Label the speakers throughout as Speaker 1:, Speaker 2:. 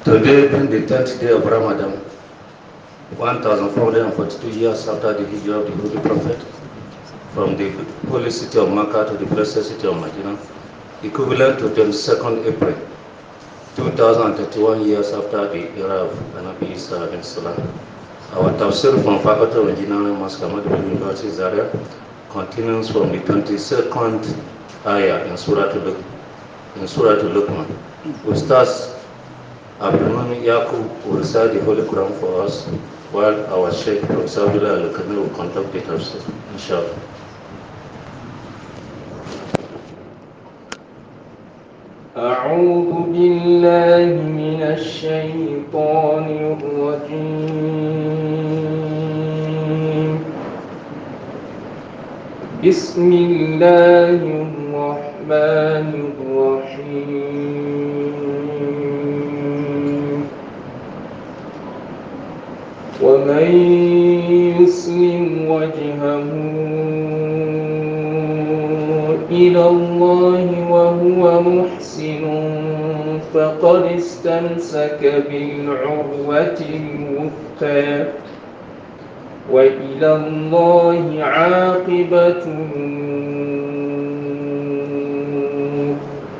Speaker 1: Today being the 10th day of Ramadan, 1442 years after the Hijrah of the Holy Prophet from the holy city of Makkah to the blessed city of Medina, equivalent to 22nd April, 2031 years after the era of Nabi Isa alayhi salam. Our tafsir from Faculty of Engineering, Mosque Ahmadu Bello University, Zaria, continues from the 22nd ayah in Surah Al-Luqman. Ustaz Abdulmumin Yaqub will recite the Holy Quran for us, while our Sheikh Professor Abdullah Al-Kamil will conduct the tafsir, inshallah.
Speaker 2: أعوذ بالله من الشيطان الرجيم. بسم الله الرحمن الرحيم. ومن يسلم وجهه إلى الله وهو محسن فقد استمسك بالعروة الوثقى وإلى الله عاقبة الأمور.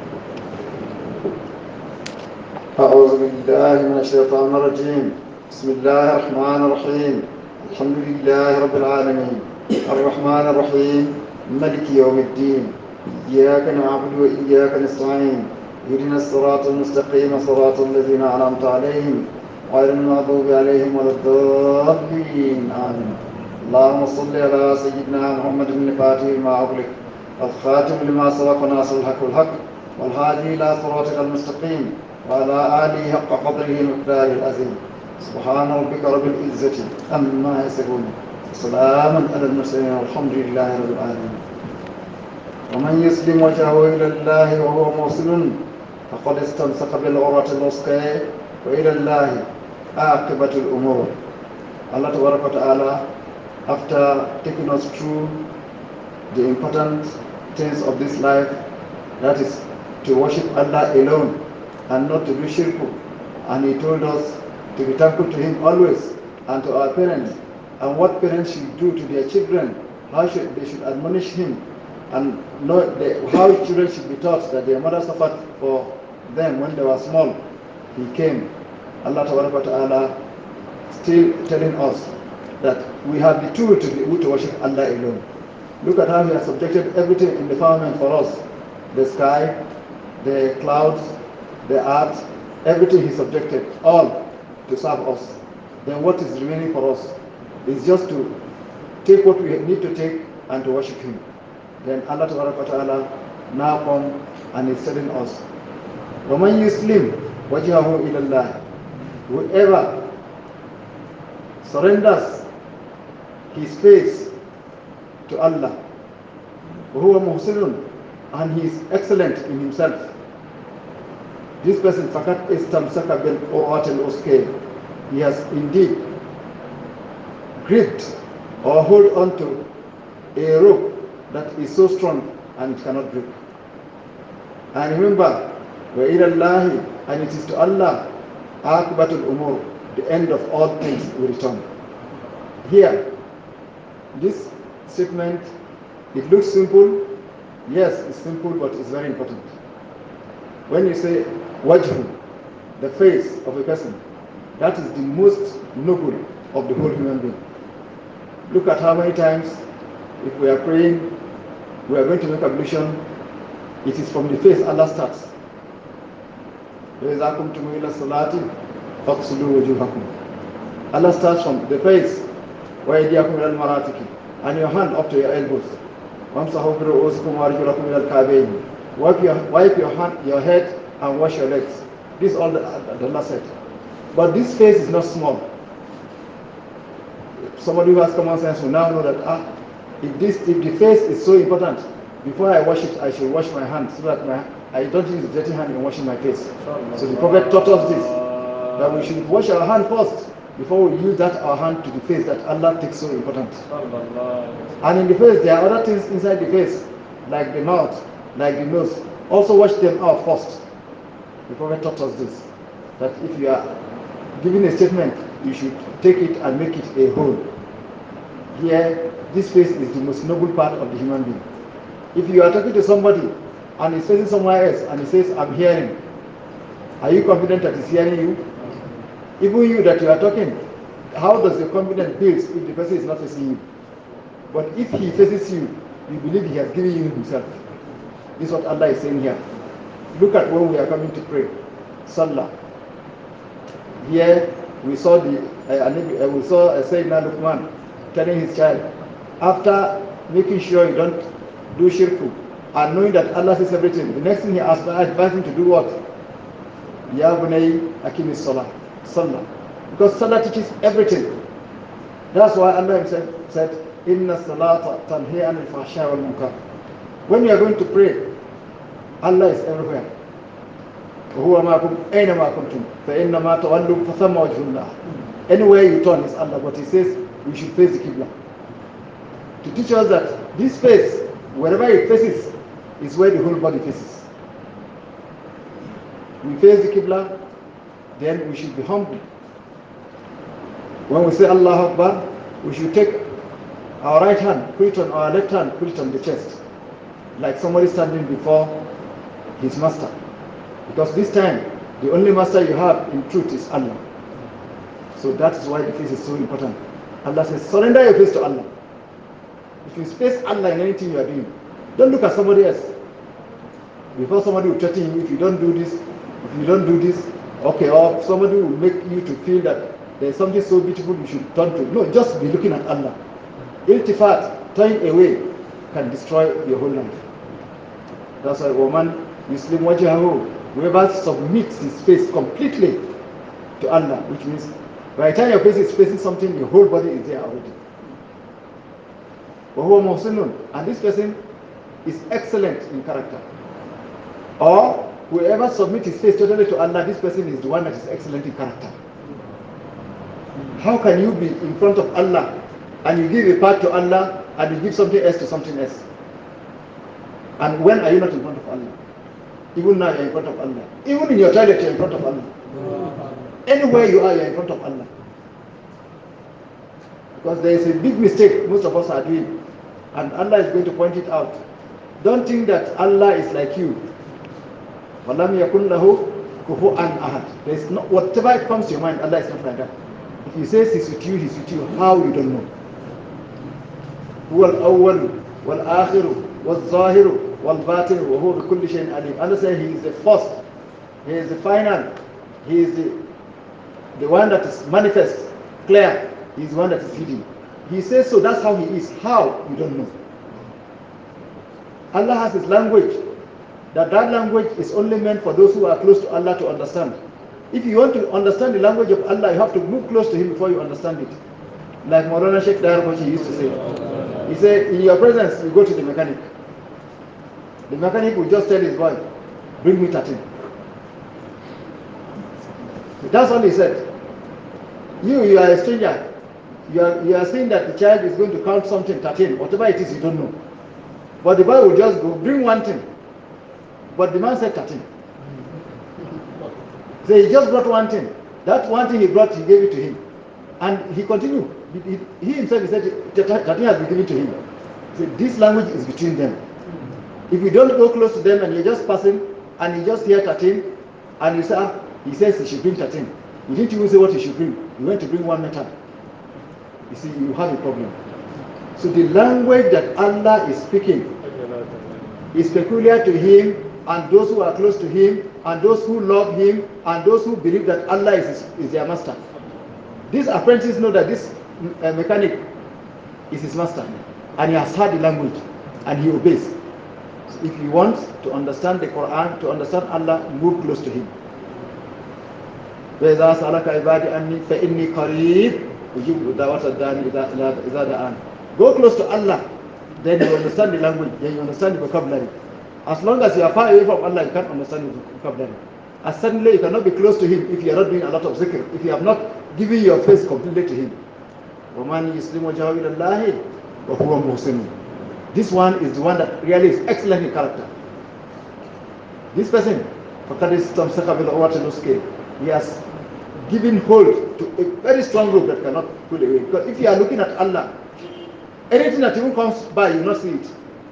Speaker 3: أعوذ بالله من الشيطان الرجيم. بسم الله الرحمن الرحيم. الحمد لله رب العالمين الرحمن الرحيم ملك يوم الدين. إياك نعبد وإياك نستعين. اهدنا الصراط المستقيم صراط الذين أنعمت عليهم غير المغضوب عليهم ولا الضالين آمين. اللهم صل على سيدنا محمد الفاتح لما أغلق الخاتم لما سبق ناصر الحق والحق والهادي إلى صراطك المستقيم وعلى آله حق قدره ومقداره العظيم. سبحان ربك رب العزة عما يصفون وسلام على المرسلين والحمد لله رب العالمين. ومن يسلم وجهه إلى الله وهو محسن فقد استمسك بالعروة الوثقى وإلى الله عاقبة الأمور. Allah Tabaraka Ta'ala, after taking us through the important things of this life, that is to worship Allah alone and not to do shirk, and He told us to be thankful to Him always and to our parents, and what parents should do to their children, how they should admonish Him, and know how children should be taught that their mother suffered for them when they were small. He came, Allah Ta'ala, still telling us that we have the tool to be able to worship Allah alone. Look at how He has subjected everything in the firmament for us. The sky, the clouds, the earth, everything He subjected, all to serve us. Then what is remaining for us is just to take what we need to take and to worship Him. Then Allah Ta'ala now come and is telling us, وَمَنْ يُسْلِمْ وَجْهَهُ إِلَى اللَّهِ. Whoever surrenders his face to Allah, وَهُوَ مُحْسِنٌ, and he is excellent in himself. This person, فَقَدْ إِسْتَمْسَكَ بِالْعُرْوَةِ الْوُثْقَى, he has indeed gripped or hold on to a rope that is so strong and it cannot break. And remember, وَإِلَى اللَّهِ, and it is to Allah, عَاقِبَةُ الْأُمُورِ, the end of all things will return. Here, this statement, it looks simple. Yes, it's simple, but it's very important. When you say wajhu, the face of a person, that is the most noble of the whole human being. Look at how many times, if we are praying, we are going to make ablution, it is from the face Allah starts. Allah starts from the face, and your hand up to your elbows. Wipe your head and wash your legs. This is all that Allah said. But this face is not small. Somebody who has common sense will now know that if the face is so important, before I wash it, I should wash my hands so that I don't use the dirty hand in washing my face. So the Prophet taught us this, that we should wash our hand first before we use our hand to the face that Allah takes so important. And in the face, there are other things inside the face, like the mouth, like the nose. Also wash them out first. The Prophet taught us this. that if you are giving a statement, you should take it and make it a whole. Here, this face is the most noble part of the human being. If you are talking to somebody and he's facing somewhere else and he says, I'm hearing, are you confident that he's hearing you? Even you that you are talking, how does your confidence build if the person is not facing you? But if he faces you, you believe he has given you himself. This is what Allah is saying here. Look at when we are coming to pray. Salah. Here we saw Sayyidina Luqman telling his child, after making sure you don't do shirku and knowing that Allah sees everything, the next thing he advised him to do what? Ya bunay akimis salah. Salah. Because salah teaches everything. That's why Allah himself said, Inna salata tanhi anil fahsha wal munkar. When you are going to pray, Allah is everywhere. وهو معكم أينما كنتم فإنما تولوا فثم وجه الله. Anywhere you turn is Allah, but he says we should face the Qibla. To teach us that this face, wherever it faces, is where the whole body faces. We face the Qibla, then we should be humble. When we say Allah Akbar, we should take our right hand, put it on our left hand, put it on the chest, like somebody standing before his master. Because this time, the only master you have in truth is Allah. So that is why the face is so important. Allah says, surrender your face to Allah. If you face Allah in anything you are doing, don't look at somebody else. Before somebody will threaten you, if you don't do this, okay, or somebody will make you to feel that there is something so beautiful you should turn to. No, just be looking at Allah. Iltifat, turning away, can destroy your whole life. That's why woman Muslim wajahu, whoever submits his face completely to Allah, which means by the time your face is facing something, your whole body is there already. And this person is excellent in character. Or whoever submits his face totally to Allah, this person is the one that is excellent in character. How can you be in front of Allah and you give a part to Allah and you give something else to something else? And when are you not in front of Allah? Even now you're in front of Allah. Even in your toilet you're in front of Allah. Anywhere you are, you're in front of Allah. Because there is a big mistake most of us are doing, and Allah is going to point it out. Don't think that Allah is like you. وَلَمْ يَكُنْ لَهُ كُفُوًا أَحَدٌ. There is not, whatever comes to your mind, Allah is not like that. If He says He's with you, He's with you. How, you don't know. هُوَ الْأَوَّلُ وَالْآخِرُ وَالظَّاهِرُ وَالْبَاطِنُ وَهُوَ بِكُلِّ شَيْءٍ عَلِيمٌ. Allah says He is the first, He is the final, He is the one that is manifest, clear. He is the one that is hidden. He says so, that's how He is. How? You don't know. Allah has His language. That language is only meant for those who are close to Allah to understand. If you want to understand the language of Allah, you have to move close to Him before you understand it. Like Maulana Sheikh Dahir Bashi used to say. He said, in your presence, you go to the mechanic. The mechanic will just tell his boy, bring me 13. That's all he said. You are a stranger. You are saying that the child is going to count something, 13, whatever it is, you don't know. But the boy will just go, bring one thing. But the man said 13. So he just brought one thing. That one thing he brought, he gave it to him. And he continued. He himself, he said, 13 has been given to him. So this language is between them. If you don't go close to them and you're just passing, and you just hear 13, and you say, he says he should bring 13. You didn't even say what he should bring. You went to bring one metal. You see, you have a problem. So the language that Allah is speaking is peculiar to Him and those who are close to Him and those who love Him and those who believe that Allah is their master. These apprentices know that this mechanic is his master and he has heard the language and he obeys. So if you want to understand the Quran, to understand Allah, move close to Him. وَإِذَا سَأَلَكَ عِبَادِي أَنِّي فَإِنِّي قَرِيبٌ أُجِيبُ دَعْوَةَ الدَّاعِ إِذَا دَعَانِ. Go close to Allah, then you understand the language, then you understand the vocabulary. As long as you are far away from Allah, you can't understand the vocabulary. And suddenly you cannot be close to Him if you are not doing a lot of zikr, if you have not given your face completely to Him. وَمَنْ يُسْلِمُ وَجْهَهُ إِلَى اللَّهِ وَهُوَ مُحْسِنٌ. This one is the one that really is excellent in character. This person, فَقَدْ اسْتَمْسَكَ بِالْعُرْوَةِ الْوُثْقَى. He has given hold to a very strong rope that cannot pull away. Because if you are looking at Allah, anything that even comes by, you will not see it.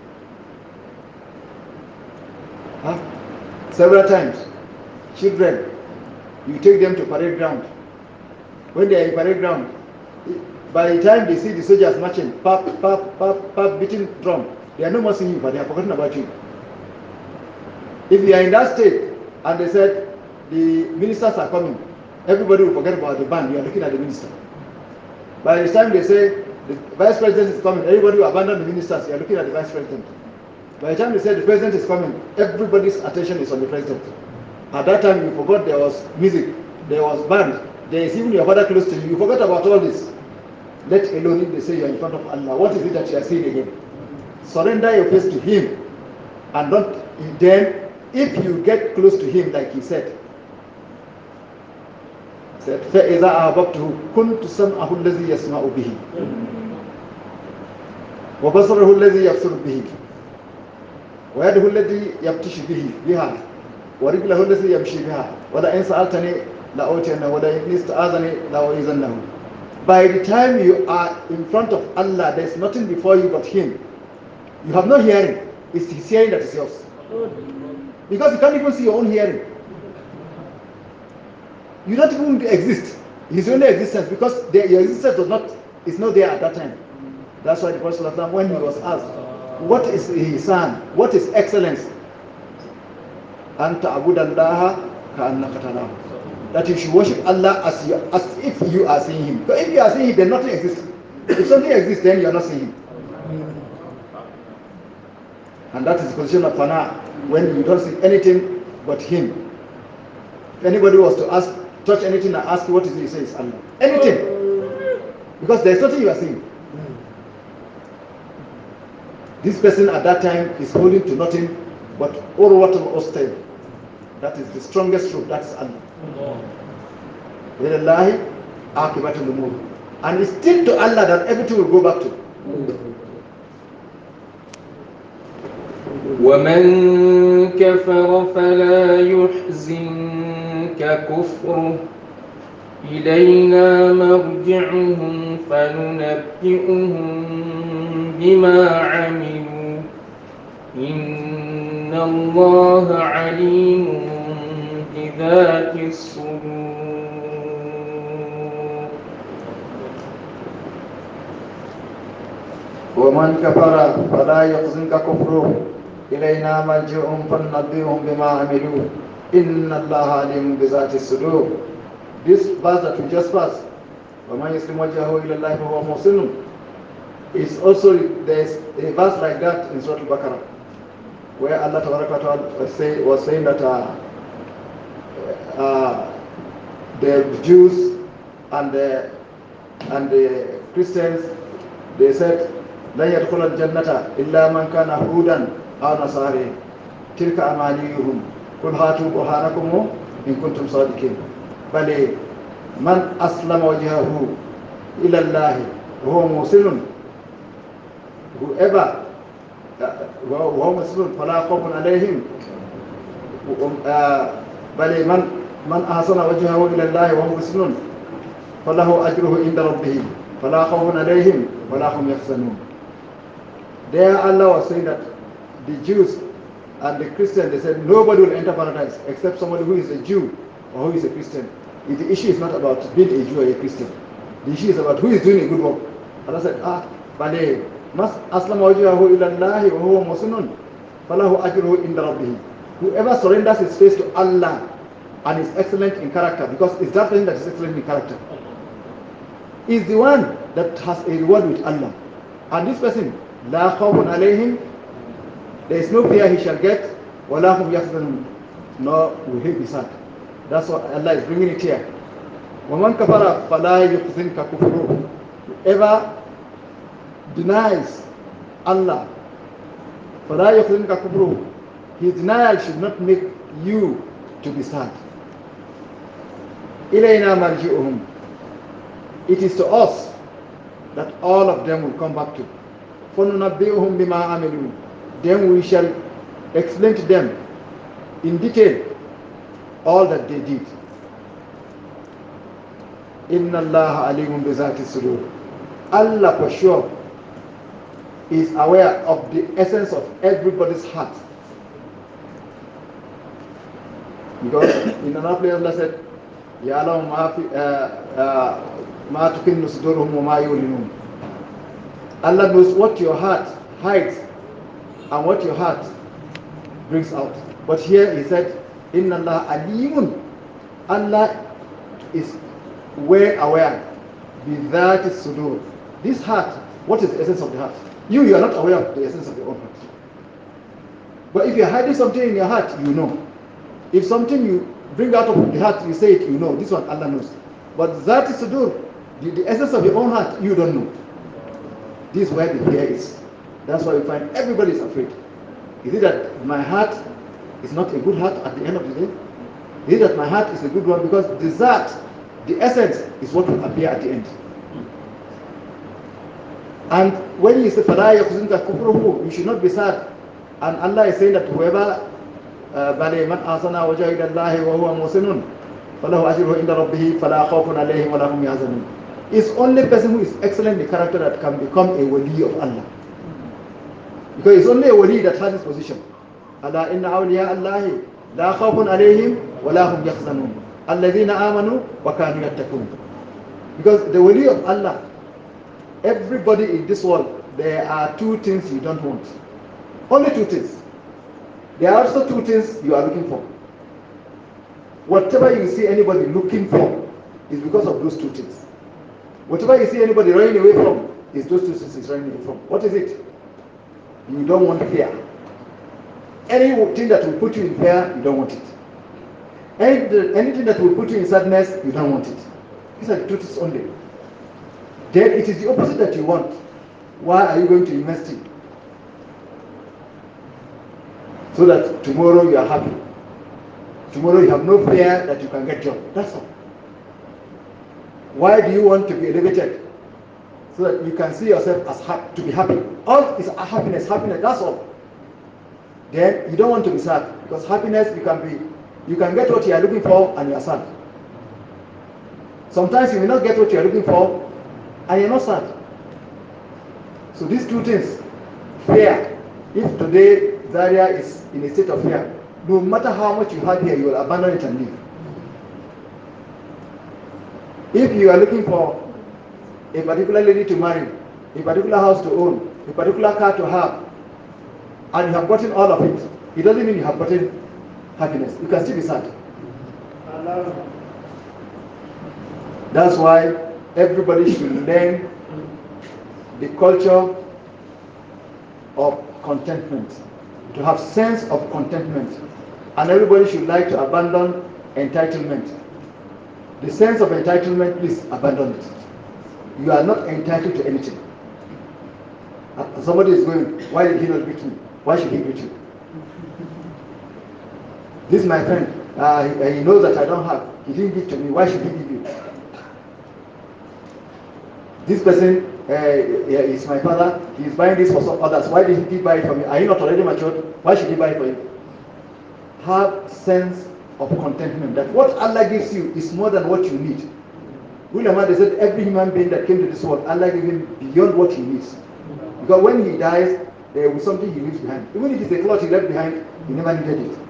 Speaker 3: Huh? Several times, children, you take them to parade ground. When they are in parade ground, by the time they see the soldiers marching, pop, pop, pop, pop, beating drum, they are no more seeing you, but they are forgotten about you. If you are in that state and they said the ministers are coming, everybody will forget about the band. You are looking at the minister. By the time they say the vice president is coming, everybody will abandon the ministers. You are looking at the vice president. By the time they say the president is coming, everybody's attention is on the president. At that time, you forgot there was music, there was band, there is even your father close to you. You forgot about all this. Let alone if they say you are in front of Allah. What is it that you are seeing again? Surrender your face to Him, and don't. Then, if you get close to Him, like He said, فَإِذَا أَحْبَبْتُهُ كُنْتُ سَمْعَهُ الَّذِي يَسْمَعُ بِهِ وَبَصَرَهُ الَّذِي يَبْصُرُ بِهِ وَيَدَهُ الَّذِي يَبْطِشُ بِهَا وَرِجْلَهُ الَّذِي يَمْشِي بِهَا وَلَئِنْ سَأَلْتَنِي لَأُعْطِيَنَّكَ وَلَئِنِ اسْتَعَاذَنِي لَأُعِيذَنَّهُ. By the time you are in front of Allah, there is nothing before you but Him. You have no hearing. It's His hearing that is yours. Because you can't even see your own hearing. You don't even exist. His only existence, because your existence is not there at that time. That's why the Prophet, when he was asked, what is ihsan? What is excellence? Anta abudallaha ka'annaka tarahu. That you should worship Allah as if you are seeing Him. But if you are seeing Him, then nothing exists. If something exists, then you are not seeing Him. And that is the position of fana, when you don't see anything but Him. If anybody was to touch anything and ask you what is it, you say it's Allah. Anything. Because there is nothing you are seeing. This person at that time is holding to nothing but urwatul ustain. That is the strongest truth. That is Allah. Lillahi aqibatul umur. And it's still to Allah that everything will go back to.
Speaker 2: ومن كفر فلا يحزنك كفره إلينا مرجعهم فننبئهم بما عملوا إن الله عليم بذات الصدور.
Speaker 3: ومن كفر فلا يحزنك كفره إلينا مرجعهم فننبئهم بما عملوا إن الله عليم بذات الصدور. This verse that we just passed, وَمَنْ يَسْلِمْ وَجْهَهُ إِلَى اللَّهِ فَهُوَ مُحْسِنٌ, is also, there's a verse like that in Surah Al-Baqarah, where Allah was saying that the Jews and the Christians, they said, لَنْ يَدْخُلَ الْجَنَّةَ إِلَّا مَنْ كَانَ هُودًا أَوْ نَصَارَىٰ تِلْكَ أَمَانِيُّهُمْ قُلْ هَاتُوا بُرْهَانَكُمْ إِن كُنتُمْ صَادِقِينَ بل من أسلم وجهه إلى الله وهو محسن whoever وهو محسن فلا خوف عليهم بل من أحسن وجهه إلى الله وهو محسن فله أجره عند ربه فلا خوف عليهم ولا هم يحزنون. There Allah was saying that the Jews and the Christians, they said nobody will enter paradise except somebody who is a Jew or who is a Christian. The issue is not about being a Jew or a Christian. The issue is about who is doing a good work. Allah said, Bale, mas aslama wajhahu ila Allah wa huwa muhsinun falahu ajruhu inda rabbih. Whoever surrenders his face to Allah and is excellent in character, because it's that person that is excellent in character, is the one that has a reward with Allah. And this person, la khawfun alayhim, there is no fear he shall get, wa la hum yahzanun, nor will he be sad. That's what Allah is bringing it here. وَمَنْ كَفَرَ فَلَا يُحْزِنْكَ كُفْرُهُ. Whoever denies Allah, فَلَا يُحْزِنْكَ كُفْرُهُ, his denial should not make you to be sad. إِلَيْنَا مَرْجِعُهُمْ. It is to us that all of them will come back to. فَنُنَبِّئُهُمْ بِمَا عَمِلُوا. Then we shall explain to them in detail all that they did. Inna Allah alimun bi zati sudur. Allah for sure is aware of the essence of everybody's heart. Because in another place Allah said, يَعْلَمُ مَا تُكِنُّ صُدُورُهُمْ وَمَا يُعْلِنُونَ. Allah knows what your heart hides and what your heart brings out. But here he said, Inna Allah alimun. Allah is well aware. That is sudur. This heart, what is the essence of the heart? You are not aware of the essence of your own heart. But if you're hiding something in your heart, you know. If something you bring out of the heart, you say it, you know. This one Allah knows. But that is sudur. The essence of your own heart, you don't know. This is where the fear is. That's why we find everybody is afraid. Is it that my heart is not a good heart at the end of the day? Is it that my heart is a good one? Because the essence, is what will appear at the end. And when you say, فَلَا يَخْزُنْكَ كُفْرُهُ, you should not be sad. And Allah is saying that whoever بَلِي مَنْ أَحْسَنَ وَجَهَ إِلَى اللَّهِ وَهُوَ مُحْسِنٌ فَلَهُ أَجْرُهُ عِنْدَ رَبِّهِ فَلَا خَوْفٌ عَلَيْهِمْ وَلَا هُمْ يَحْزَنُونَ. It's only person who is excellent in character that can become a wali of Allah. Because it's only a wali that has this position. أَلَا إِنَّ أَوْلِيَاءَ اللَّهِ لَا خَوْفٌ عَلَيْهِمْ وَلَا هُمْ يَحْزَنُونَ الَّذِينَ آمَنُوا وَكَانُوا يَتَّقُونَ. Because the wali of Allah, everybody in this world, there are two things you don't want. Only two things. There are also two things you are looking for. Whatever you see anybody looking for is because of those two things. Whatever you see anybody running away from is those two things he's running away from. What is it? You don't want fear. Anything that will put you in fear, you don't want it. Anything that will put you in sadness, you don't want it. These are the two things only. Then it is the opposite that you want. Why are you going to invest in? So that tomorrow you are happy. Tomorrow you have no fear that you can get job. That's all. Why do you want to be elevated? So that you can see yourself as happy, to be happy. All is happiness, that's all. Then you don't want to be sad. Because happiness, you can get what you are looking for and you are sad. Sometimes you will not get what you are looking for and you are not sad. So these two things, fear. If today Zaria is in a state of fear, no matter how much you have here, you will abandon it and leave. If you are looking for a particular lady to marry, a particular house to own, a particular car to have, and you have gotten all of it, it doesn't mean you have gotten happiness. You can still be sad. That's why everybody should learn the culture of contentment, to have sense of contentment. And everybody should like to abandon entitlement. The sense of entitlement, please abandon it. You are not entitled to anything. Somebody is going, why did he not greet me? Why should he greet you? This is my friend. He knows that I don't have. He didn't give to me. Why should he give you? This person is my father. He is buying this for some others. Why did he buy it for me? Are you not already matured? Why should he buy it for you? Have sense of contentment. That what Allah gives you is more than what you need. William Ahmad said every human being that came to this world, Allah gave him beyond what he needs. Because when he dies, there will be something he leaves behind. Even if it's a cloth he left behind, he never needed it.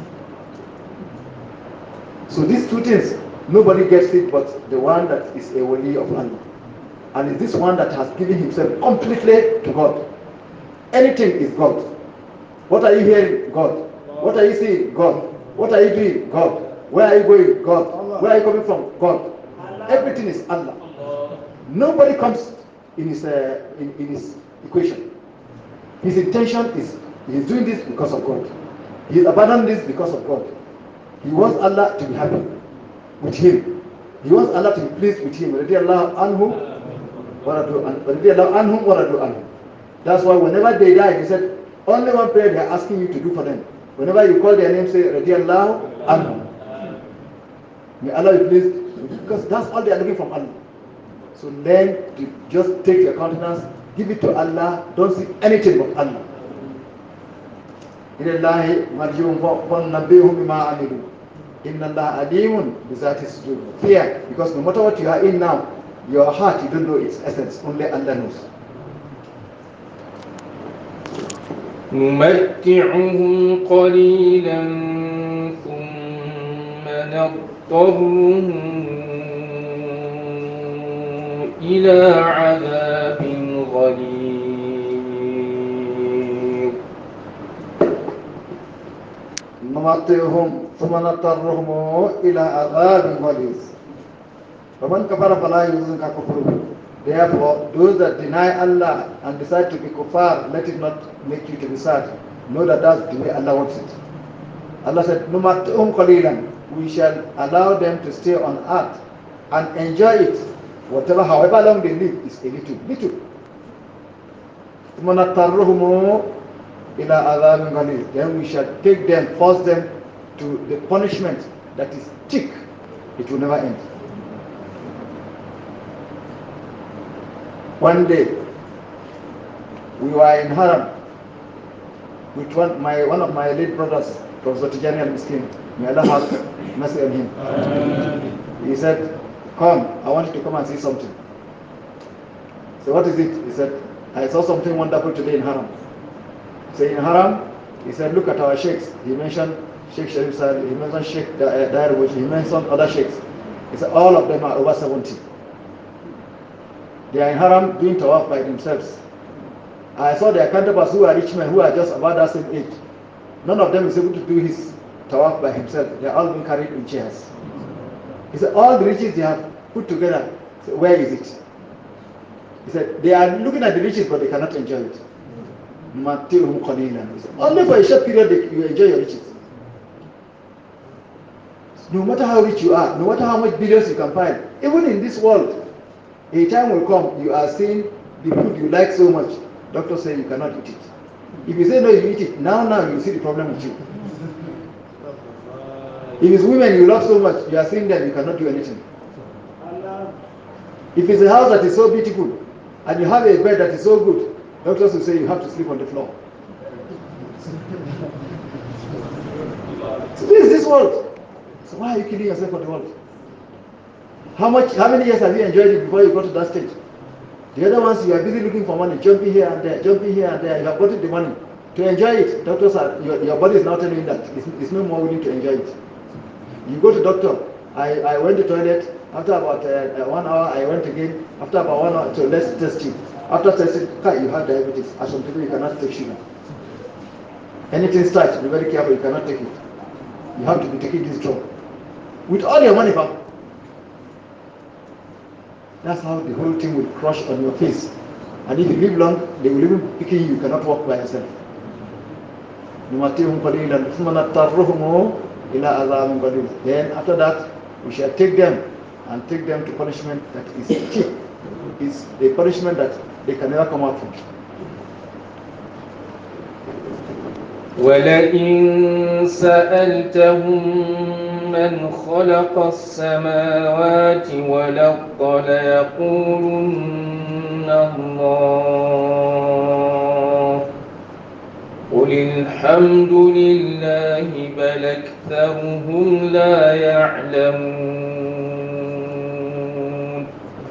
Speaker 3: So these two things, nobody gets it but the one that is a wali of Allah. And it's this one that has given himself completely to God. Anything is God. What are you hearing? God. What are you seeing? God. What are you doing? God. Where are you going? God. Where are you coming from? God. Everything is Allah. Nobody comes in his equation. His intention is he is doing this because of God. He is abandoning this because of God. He wants Allah to be happy with him. He wants Allah to be pleased with him. Radiallahu anhum wa radu anhum. That's why whenever they die, he said, only one prayer they are asking you to do for them. Whenever you call their name, say Radiallahu anhum. May Allah be pleased, because that's all they are looking from Allah. So learn to just take your countenance, give it to Allah, don't see anything but Allah. Inna Allah alimun bizati sudur. Fear, because no matter what you are in now, your heart, you don't know its essence. Only Allah knows.
Speaker 2: نمتعهم قليلا ثم نضطرهم إلى عذاب غليظ
Speaker 3: نمتعهم ثم نضطرهم إلى عذاب غليظ فمن كفر فلا يحزنك كفره. Therefore, those that deny Allah and decide to be kuffar, let it not make you to be sad. Know that that's the way Allah wants it. Allah said, "Numattuhum qalilan." We shall allow them to stay on earth and enjoy it. Whatever, however long they live, is a little, little. Then we shall take them, force them to the punishment that is thick. It will never end. One day, we were in Haram with one of my late brothers, Professor Tijani al-Miskin. May Allah have mercy on him. He said, "Come, I want you to come and see something." So what is it? He said, "I saw something wonderful today in Haram." So in Haram, he said, "Look at our sheikhs." He mentioned Sheikh Sharif Sari, he mentioned Sheikh Dairbush, he mentioned other sheikhs. He said, all of them are over 70. They are in Haram doing tawaf by themselves. I saw their counterparts who are rich men who are just about that same age. None of them is able to do his tawaf by himself. They are all being carried in chairs. He said, all the riches they have put together, so where is it? He said, they are looking at the riches but they cannot enjoy it. Only for a short period you enjoy your riches. No matter how rich you are, no matter how much billions you can find, even in this world, a time will come, you are seeing the food you like so much. Doctors say you cannot eat it. If you say no, you eat it, now you see the problem with you. If it's women you love so much, you are seeing them, you cannot do anything. If it's a house that is so beautiful, and you have a bed that is so good, doctors will say you have to sleep on the floor. So this is this world. So why are you killing yourself for the world? How many years have you enjoyed it before you go to that stage? The other ones, you are busy looking for money, jumping here and there, jumping here and there. You have gotten the money to enjoy it. Doctors are, your body is now telling you that it's no more willing to enjoy it. You go to doctor. I went to toilet. After about 1 hour, I went again. After about 1 hour, so let's test you. After testing, you have diabetes. As some people, you cannot take sugar. Anything starch, be very careful. You cannot take it. You have to be taking this drug with all your money back. That's how the whole thing will crush on your face. And if you live long, they will even pick you. You cannot walk by yourself. Then after that, we shall take them and take them to punishment that is cheap. It's a punishment that they can never come out from.
Speaker 2: ولئن سألتهم من خلق السماوات والأرض ليقولن الله قل الحمد لله بل أكثرهم لا يعلمون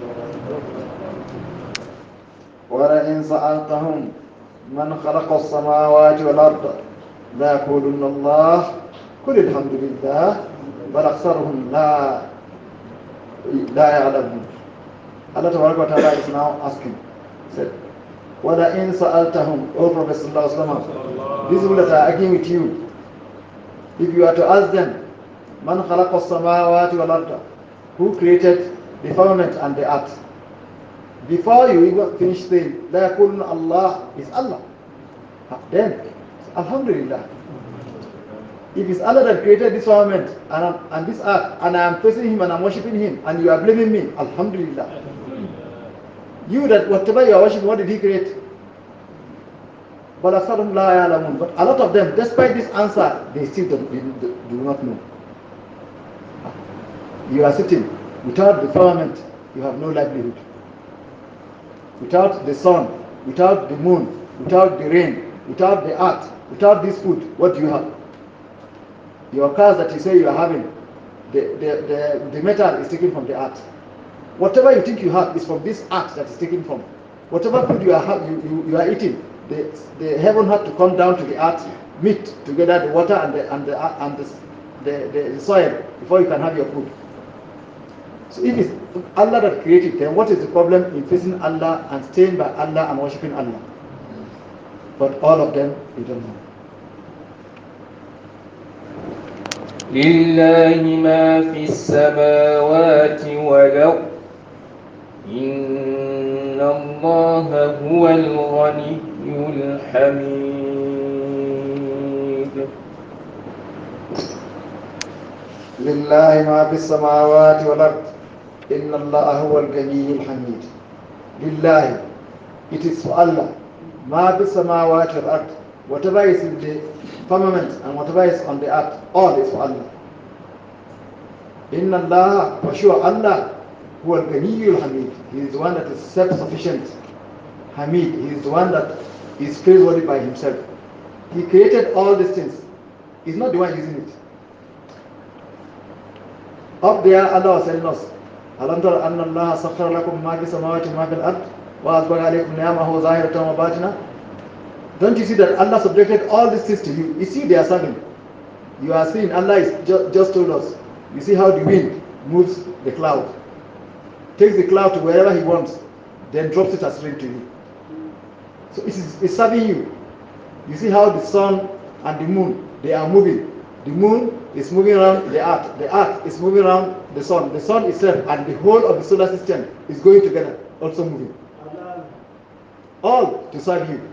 Speaker 3: ولئن سألتهم من خلق السماوات والأرض لا يقولن الله قل الحمد لله بل أكثرهم لا يعلمون. Allah Ta'ala is now asking, said, وَلَئِنْ سَأَلْتَهُمْ, O Prophet Sallallahu Alaihi Wasallam, these people that are arguing with you, if you are to ask them, مَنْ خَلَقَ السَّمَاوَاتِ وَالْأَرْضَ, who created the firmament and the earth? Before you even finish saying, لَا يَقُولُنَ Allah is Allah. Then, Alhamdulillah. If it's Allah that created this firmament and this earth, and I am praising Him and I am worshipping Him, and you are blaming me, Alhamdulillah. You that whatever you are worshipping, what did He create? But a lot of them, despite this answer, they still do not know. You are sitting without the firmament, you have no livelihood. Without the sun, without the moon, without the rain, without the earth, without this food, what do you have? Your cars that you say you are having, the metal is taken from the earth. Whatever you think you have is from this earth that is taken from. Whatever food you are eating, the heaven had to come down to the earth, meet together the water and the soil before you can have your food. So if it's Allah that created, then what is the problem in facing Allah and staying by Allah and worshipping Allah? But all of them, we don't know.
Speaker 2: لله ما في السماوات والأرض إن الله هو الغني الحميد.
Speaker 3: لله ما في السماوات والأرض إن الله هو الغني الحميد. لله, it is for Allah. ما في السماوات والأرض, whatever is in the firmament and whatever is on the earth, all is for Allah. إن الله, for sure Allah, هو الغني الحميد. He is the one that is self-sufficient. Hamid, he is the one that is praiseworthy by himself. He created all these things. He's not the one using it. Up there, Allah was telling us, أَلَمْ تَرَ أَنَّ اللَّهَ سَخَّرَ لَكُم مَا فِي السَّمَاوَاتِ وَمَا فِي الْأَرْضِ وَأَسْبَغَ عَلَيْكُمْ نِعَمَهُ ظَاهِرَةً وَبَاطِنَةً. Don't you see that Allah subjected all these things to you? You see they are serving. You are seeing, Allah is just told us. You see how the wind moves the cloud. Takes the cloud to wherever he wants, then drops it as rain to you. So it's serving you. You see how the sun and the moon, they are moving. The moon is moving around the earth. The earth is moving around the sun. The sun itself and the whole of the solar system is going together, also moving. All to serve you.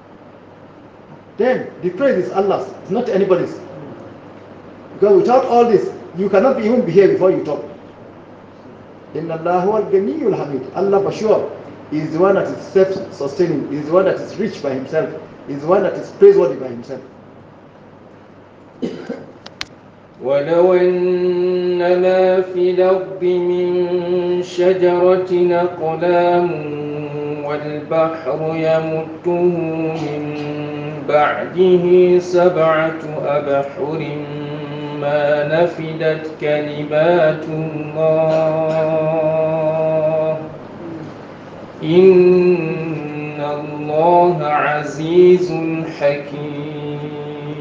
Speaker 3: Then the praise is Allah's, it's not anybody's. Because without all this, you cannot even be here before you talk. Inna Allah huwa al-Ghaniyyul Hamid. Allah for sure is the one that is self-sustaining, is the one that is rich by himself, is the one that is praiseworthy by himself.
Speaker 2: ولو أن ما في الأرض من شجرة أقلام والبحر يمده من بعده 7 أبحر ما نفدت كلمات الله إن الله عزيز حكيم.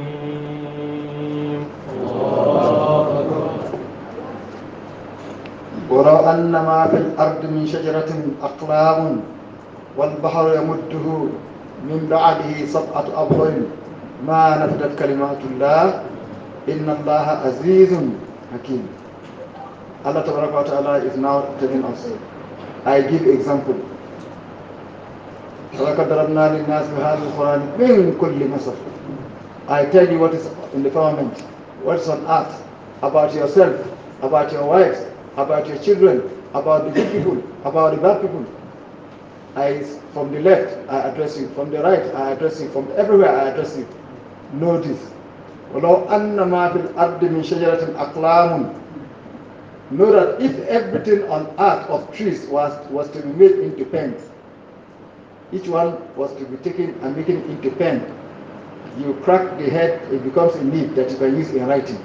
Speaker 3: ولو أن ما في الأرض من شجرة أقلام والبحر يمده من بعده 7 أبحر ما نفدت كلمات الله إن الله عزيز حكيم. Allah Ta'ala is now telling us, I give example. وَلَقَدْ ضَرَبْنَا لِلنَّاسِ بِهَذَا الْقُرْآنِ مِنْ كُلِّ مَثَلٍ. I tell you what is in the firmament, what is on earth, about yourself, about your wives, about your children, about the good people, about the bad people. From the left, I address you. From the right, I address you. From everywhere, I address you. Know this. وَلَوْ أَنَّ مَا فِي الْأَرْضِ مِنْ شَجَرَةٍ أَقْلَامٌ. Know that if everything on earth of trees was to be made into pens, each one was to be taken and making it into pen, you crack the head, it becomes a nib that you can use in writing.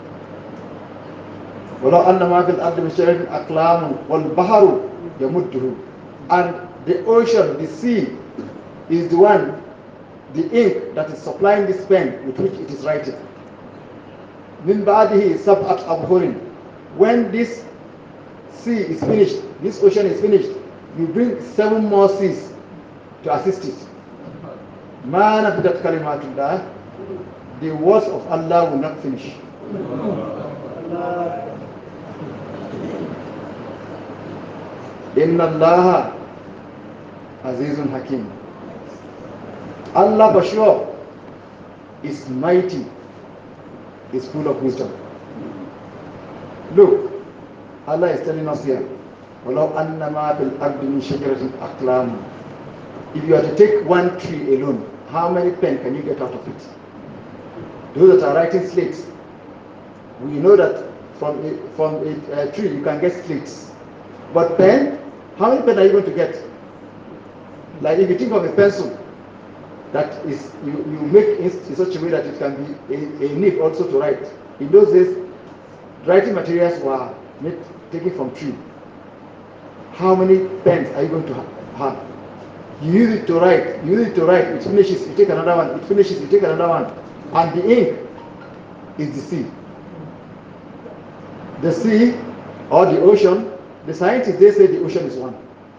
Speaker 3: وَلَوْ أَنَّ مَا فِي الْأَرْضِ مِنْ شَجَرَةٍ أَقْلَامٌ وَالْبَحْرُ يَمُدُّهُ. And the ocean, the sea, is the one, the ink that is supplying this pen with which it is writing. مِنْ بَعْدِهِ سَبْعَةُ أَبْحُرٍ. When this sea is finished, this ocean is finished, you bring 7 more seas to assist it. مَا نَفِدَتْ كَلِمَاتُ اللَّهِ. The words of Allah will not finish. Inna Allah Azizun Hakim. Allah for sure is mighty, is full of wisdom. Look, Allah is telling us here, وَلَوْ أَنَّ مَا فِي الْأَرْضِ مِنْ شَجَرَةٍ أَقْلَامٌ. If you are to take one tree alone, how many pen can you get out of it? Those that are writing slates, we know that from a tree you can get slates. But pen, how many pen are you going to get? Like if you think of a pencil, that is, you make in such a way that it can be a nib also to write. In those days, writing materials were taken from tree, how many pens are you going to have? You use it to write, it finishes, you take another one, it finishes, you take another one. And the ink is the sea. The sea or the ocean, the scientists, they say the ocean is one.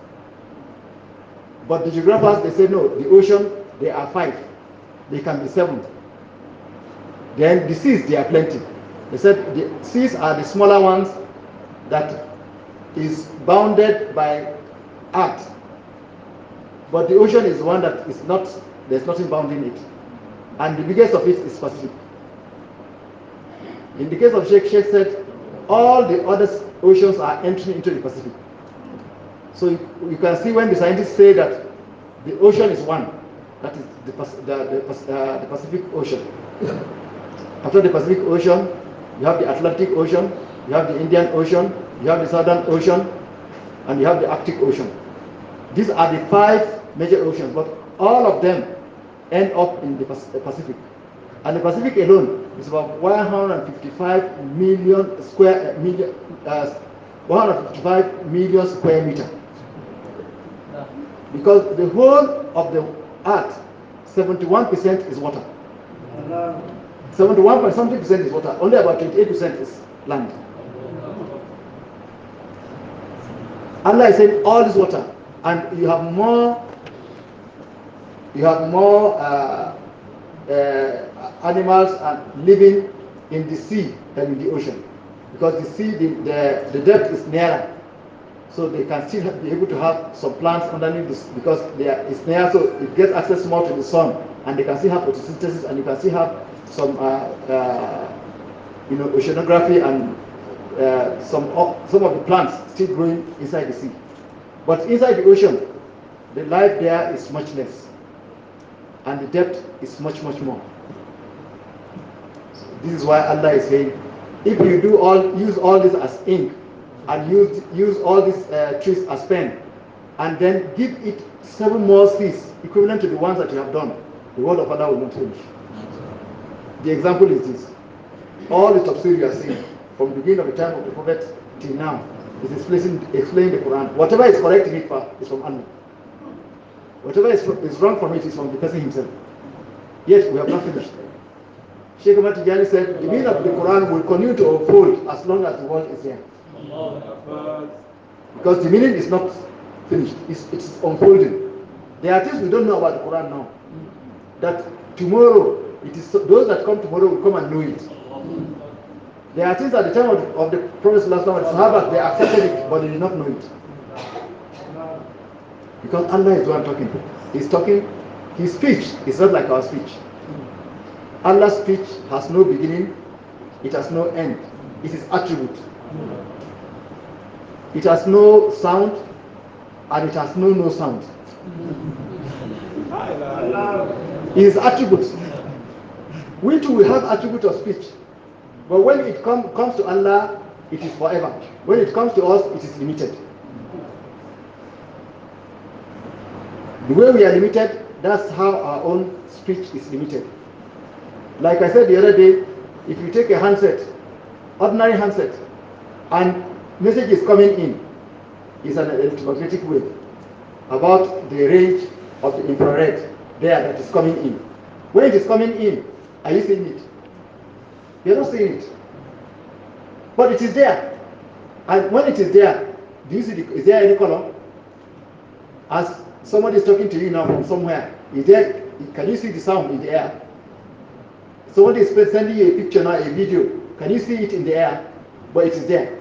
Speaker 3: But the geographers, they say no, the ocean, there are 5. They can be 7. Then the seas, they are plenty. They said the seas are the smaller ones that is bounded by earth. But the ocean is one that is not, there's nothing bounding it. And the biggest of it is Pacific. In the case of Sheikh said, all the other oceans are entering into the Pacific. So you can see when the scientists say that the ocean is one, that is the Pacific Ocean. After the Pacific Ocean, you have the Atlantic Ocean, you have the Indian Ocean, you have the Southern Ocean, and you have the Arctic Ocean. These are the 5 major oceans, but all of them end up in the Pacific. And the Pacific alone is about 155 million square meter. Because the whole of the earth, 71% is water. 71.something% is water. Only about 28% is land. Allah is saying all this water, and you have more animals and living in the sea than in the ocean, because the sea, the depth is nearer, so they can still be able to have some plants underneath this, because it's near, so it gets access more to the sun, and they can still have photosynthesis, and you can still have some oceanography, and some of the plants still growing inside the sea. But inside the ocean, the life there is much less, and the depth is much more. So this is why Allah is saying, if you use all this as ink, and use all these trees as pen, and then give it 7 more seas equivalent to the ones that you have done, the word of Allah will not finish. The example is this: all the tafsir you are seeing from the beginning of the time of the Prophet till now is explaining the Quran. Whatever is correct in it is from Allah. Whatever is wrong from it is from the person himself. Yet we have not finished. Sheikh Ahmad Tijani said the meaning of the Quran will continue to unfold as long as the world is here. Because the meaning is not finished, it's unfolding. There are things we don't know about the Quran now, that tomorrow, it is those that come tomorrow will come and know it. There are things at the time of the Prophet ﷺ, the Sahabas, they accepted it, but they did not know it. Because Allah is the one talking. He's talking, his speech is not like our speech. Allah's speech has no beginning, it has no end. It is attribute. It has no sound, and it has no sound. It is attributes. We too will have attribute of speech. But when it comes to Allah, it is forever. When it comes to us, it is limited. The way we are limited, that's how our own speech is limited. Like I said the other day, if you take a handset, ordinary handset, and message is coming in, it's an electromagnetic wave about the range of the infrared there that is coming in. When it is coming in, are you seeing it? You're not seeing it. But it is there. And when it is there, do you see is there any color? As somebody is talking to you now from somewhere, can you see the sound in the air? Somebody is sending you a picture now, a video. Can you see it in the air? But it is there.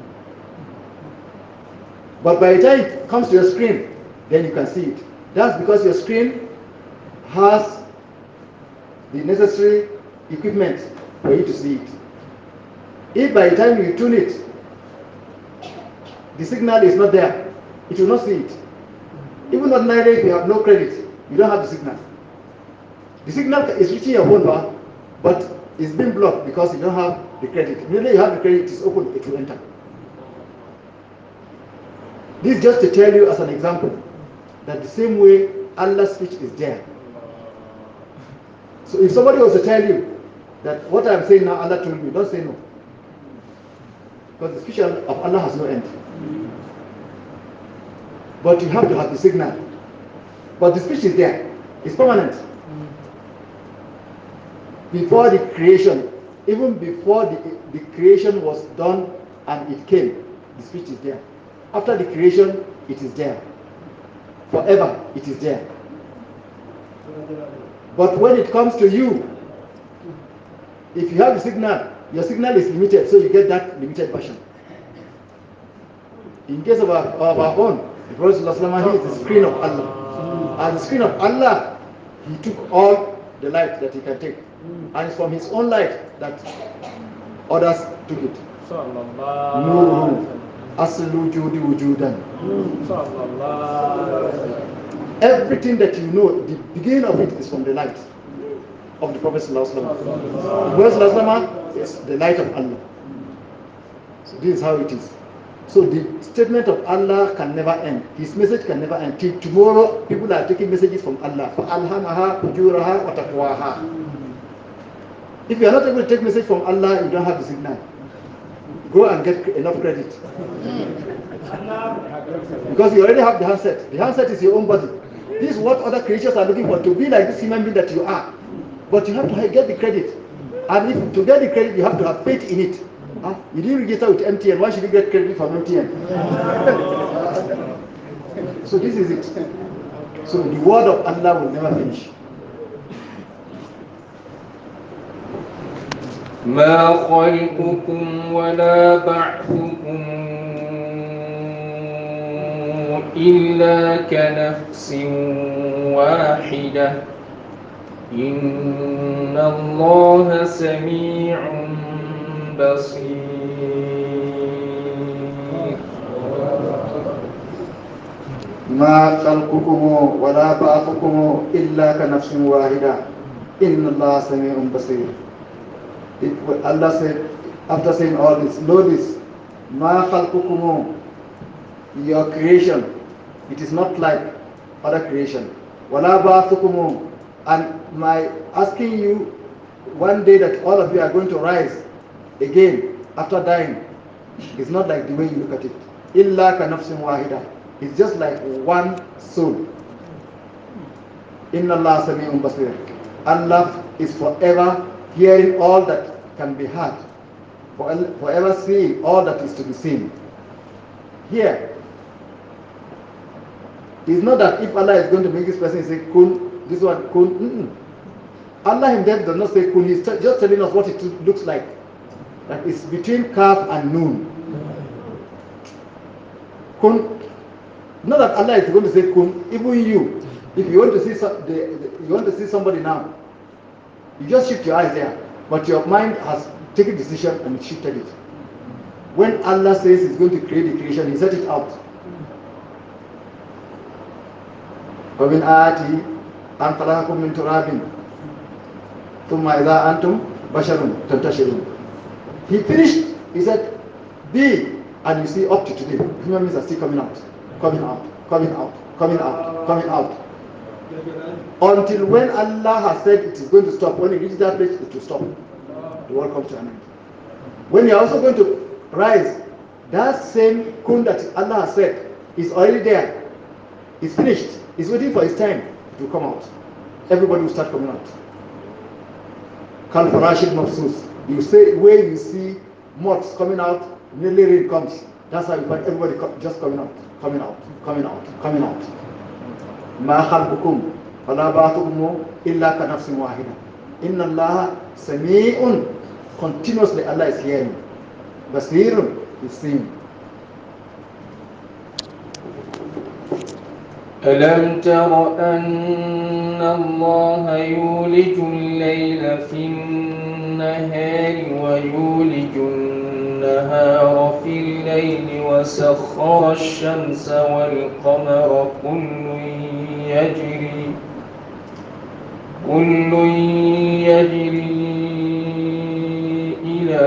Speaker 3: But by the time it comes to your screen, then you can see it. That's because your screen has the necessary equipment for you to see it. If by the time you tune it, the signal is not there, it will not see it. Even ordinarily, if you have no credit, you don't have the signal. The signal is reaching your phone bar, but it's been blocked because you don't have the credit. Immediately you have the credit, it is open, it will enter. This is just to tell you as an example that the same way Allah's speech is there. So if somebody was to tell you that what I'm saying now, Allah told me, don't say no. because the speech of Allah has no end. But you have to have the signal. But the speech is there. It's permanent. Before the creation, even before the creation was done and it came, the speech is there. After the creation, it is there. Forever, it is there. But when it comes to you, if you have the signal, your signal is limited, so you get that limited version. In case of our own, the Prophet ﷺ, he is the screen of Allah. And the screen of Allah, he took all the light that he can take. And it's from his own light that others took it. Nuru aslu wujudi wujudan. Everything that you know, the beginning of it is from the light of the Prophet ﷺ. The Prophet ﷺ is the light of Allah. So this is how it is. So the statement of Allah can never end. His message can never end. Till tomorrow, people are taking messages from Allah. فَأَلْهَمَهَا فُجُورَهَا وَتَقْوَاهَا. If you are not able to take message from Allah, you don't have the signal. Go and get enough credit. Because you already have the handset. The handset is your own body. This is what other creatures are looking for, to be like this human being that you are. But you have to get the credit. And if to get the credit, you have to have faith in it. You didn't register with MTN. Why should you get credit from MTN? So this is it. So the word of Allah will never finish.
Speaker 2: ما خلقكم ولا بعثكم إلا كنفس واحدة إن الله سميع بصير.
Speaker 3: ما خلقكم ولا بعثكم إلا كنفس واحدة إن الله سميع بصير. Allah said, after saying all this, know this, ma khalqukum, your creation, it is not like other creation. Wala ba'thukum, and my asking you one day that all of you are going to rise again after dying is not like the way you look at it. Illa ka nafsin wahida. It's just like one soul. Inna Allah sami'un basir. Allah is forever hearing all that can be heard, forever seeing all that is to be seen. Here, it's not that if Allah is going to make this person say kun, this one kun. Allah himself does not say kun. He's just telling us what it looks like. That it's between kaf and noon. Kun. Not that Allah is going to say kun. Even you, if you want to see you want to see somebody now, you just shift your eyes there, but your mind has taken decision and shifted it. When Allah says He's going to create the creation, He set it out. وَمِنْ آيَاتِهِ أَنْ خَلَقَكُم مِّن تُرَابٍ ثُمَّ إِذَا أَنْتُمْ بَشَرٌ تَنْتَشِرُونَ. He finished. He said, "Be," and you see up to today, human beings are still coming out, coming out, coming out, coming out, coming out. Until when Allah has said it is going to stop, when it reaches that place, it will stop. The world comes to an end. When you are also going to rise, that same kun that Allah has said is already there. It's finished. It's waiting for its time to come out. Everybody will start coming out. Kal farashid mafsus. You say where you see moths coming out, nearly rain comes. That's how you find everybody just coming out, coming out, coming out, coming out. ما خلقكم ولا بعثكم إلا كنفس واحدة إن الله سميع. Continuously Allah is hearing. Basir is seeing.
Speaker 2: ألم تر أن الله يولج الليل في النهار ويولج النهار في الليل وسخر الشمس والقمر كل يجري إلى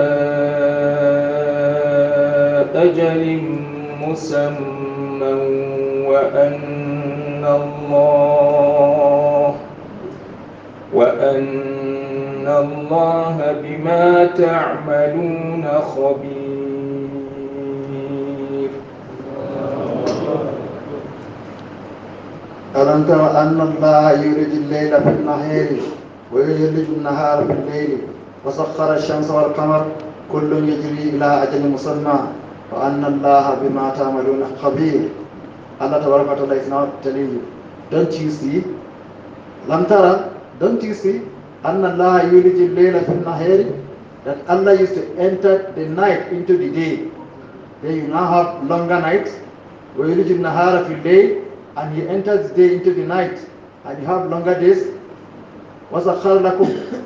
Speaker 2: أجل مسمى وأن الله بما تعملون خبير.
Speaker 3: ألم تر أن الله يولج الليل في النهار ويولج النهار في الليل وسخر الشمس والقمر كل يجري إلى أجل مسمى وأن الله بما تعملون خبير. Allah Ta'ala is now telling you, don't you see? Lam tara, don't you see? Anna Allah yuliju al-layla fi an-nahari, that Allah used to enter the night into the day. Then you now have longer nights. Wa yuliju an-nahara fi al-layl, and He enters the day into the night, and you have longer days. Wa sakhkhara lakum.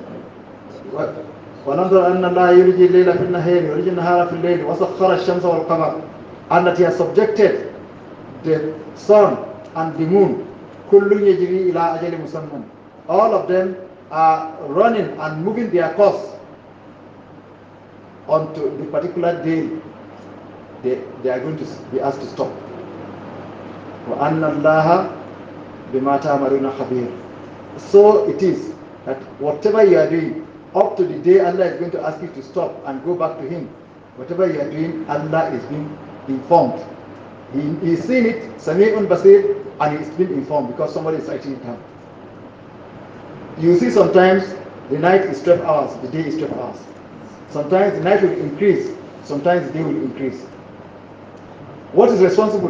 Speaker 3: وَلَمْ تَرَ أَنَّ اللَّهَ يُولِجُ اللَّيْلَ فِي النَّهَارِ وَيُولِجُ النَّهَارَ فِي اللَّيْلِ وَسَخَّرَ الشَّمْسَ وَالْقَمَرَ, and that He has subjected the sun and the moon, كُلٌّ يَجْرِي إِلَىٰ أَجَلٍ مُسَمًّى, all of them are running and moving their course onto the particular day they are going to be asked to stop. وَأَنَّ اللَّهَ بِمَا تَعْمَلُونَ خَبِيرٌ. So it is that whatever you are doing, up to the day Allah is going to ask you to stop and go back to Him, whatever you are doing, Allah is being informed. He is seeing it, Sami'un Basir, and He is being informed because somebody is writing it down. You see sometimes the night is 12 hours, the day is 12 hours. Sometimes the night will increase, sometimes the day will increase. What is responsible?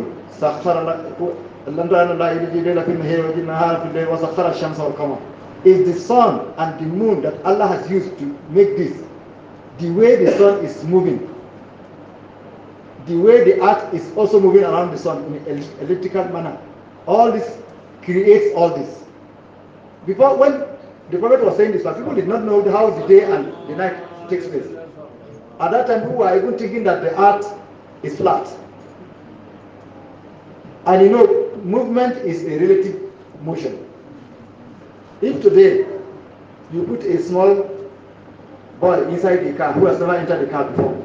Speaker 3: Is the sun and the moon that Allah has used to make this. The way the sun is moving, the way the earth is also moving around the sun in an elliptical manner, all this creates all this. Before, when the Prophet was saying this, but people did not know how the day and the night takes place. At that time, people were even thinking that the earth is flat. And you know, movement is a relative motion. If today you put a small boy inside a car who has never entered a car before,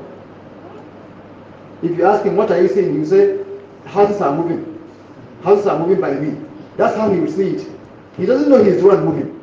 Speaker 3: if you ask him, what are you seeing? You say, houses are moving. Houses are moving by me. That's how he will see it. He doesn't know he's the one moving.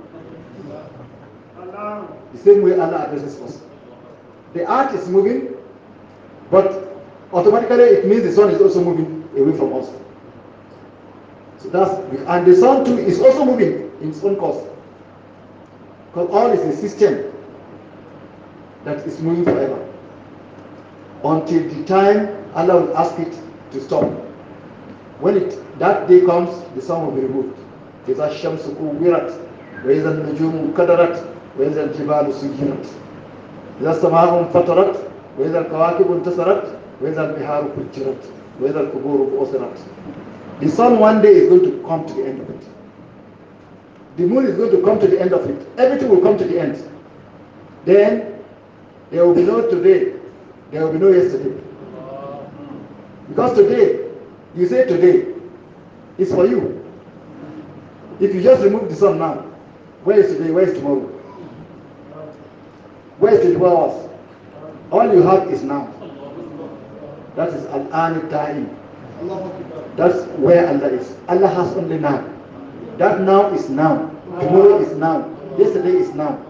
Speaker 3: The same way Allah addresses us. The earth is moving, but automatically it means the sun is also moving away from us. So that's, and the sun too is also moving in its own course. Because all is a system that is moving forever. Until the time Allah will ask it to stop. When that day comes, the sun will be removed. إِذَا الشَّمْسُ كُوِّرَتْ وَإِذَا النُّجُومُ كَدَرَتْ وَإِذَا الْجِبَالُ سُيِّرَتْ إِذَا السَّمَاءُ انفَطَرَتْ وَإِذَا الْكَوَاكِبُ انتَثَرَتْ وَإِذَا الْبِحَارُ فُجِّرَتْ وَإِذَا الْقُبُورُ بُعْثِرَتْ. The sun one day is going to come to the end of it. The moon is going to come to the end of it. Everything will come to the end. Then there will be no today. There will be no yesterday. Because today, you say today, it's for you. If you just remove the sun now, where is today? Where is tomorrow? Where is 24 hours? All you have is now. That is Al-An Ta'im. That's where Allah is. Allah has only now. That now is now. Tomorrow is now. Yesterday is now.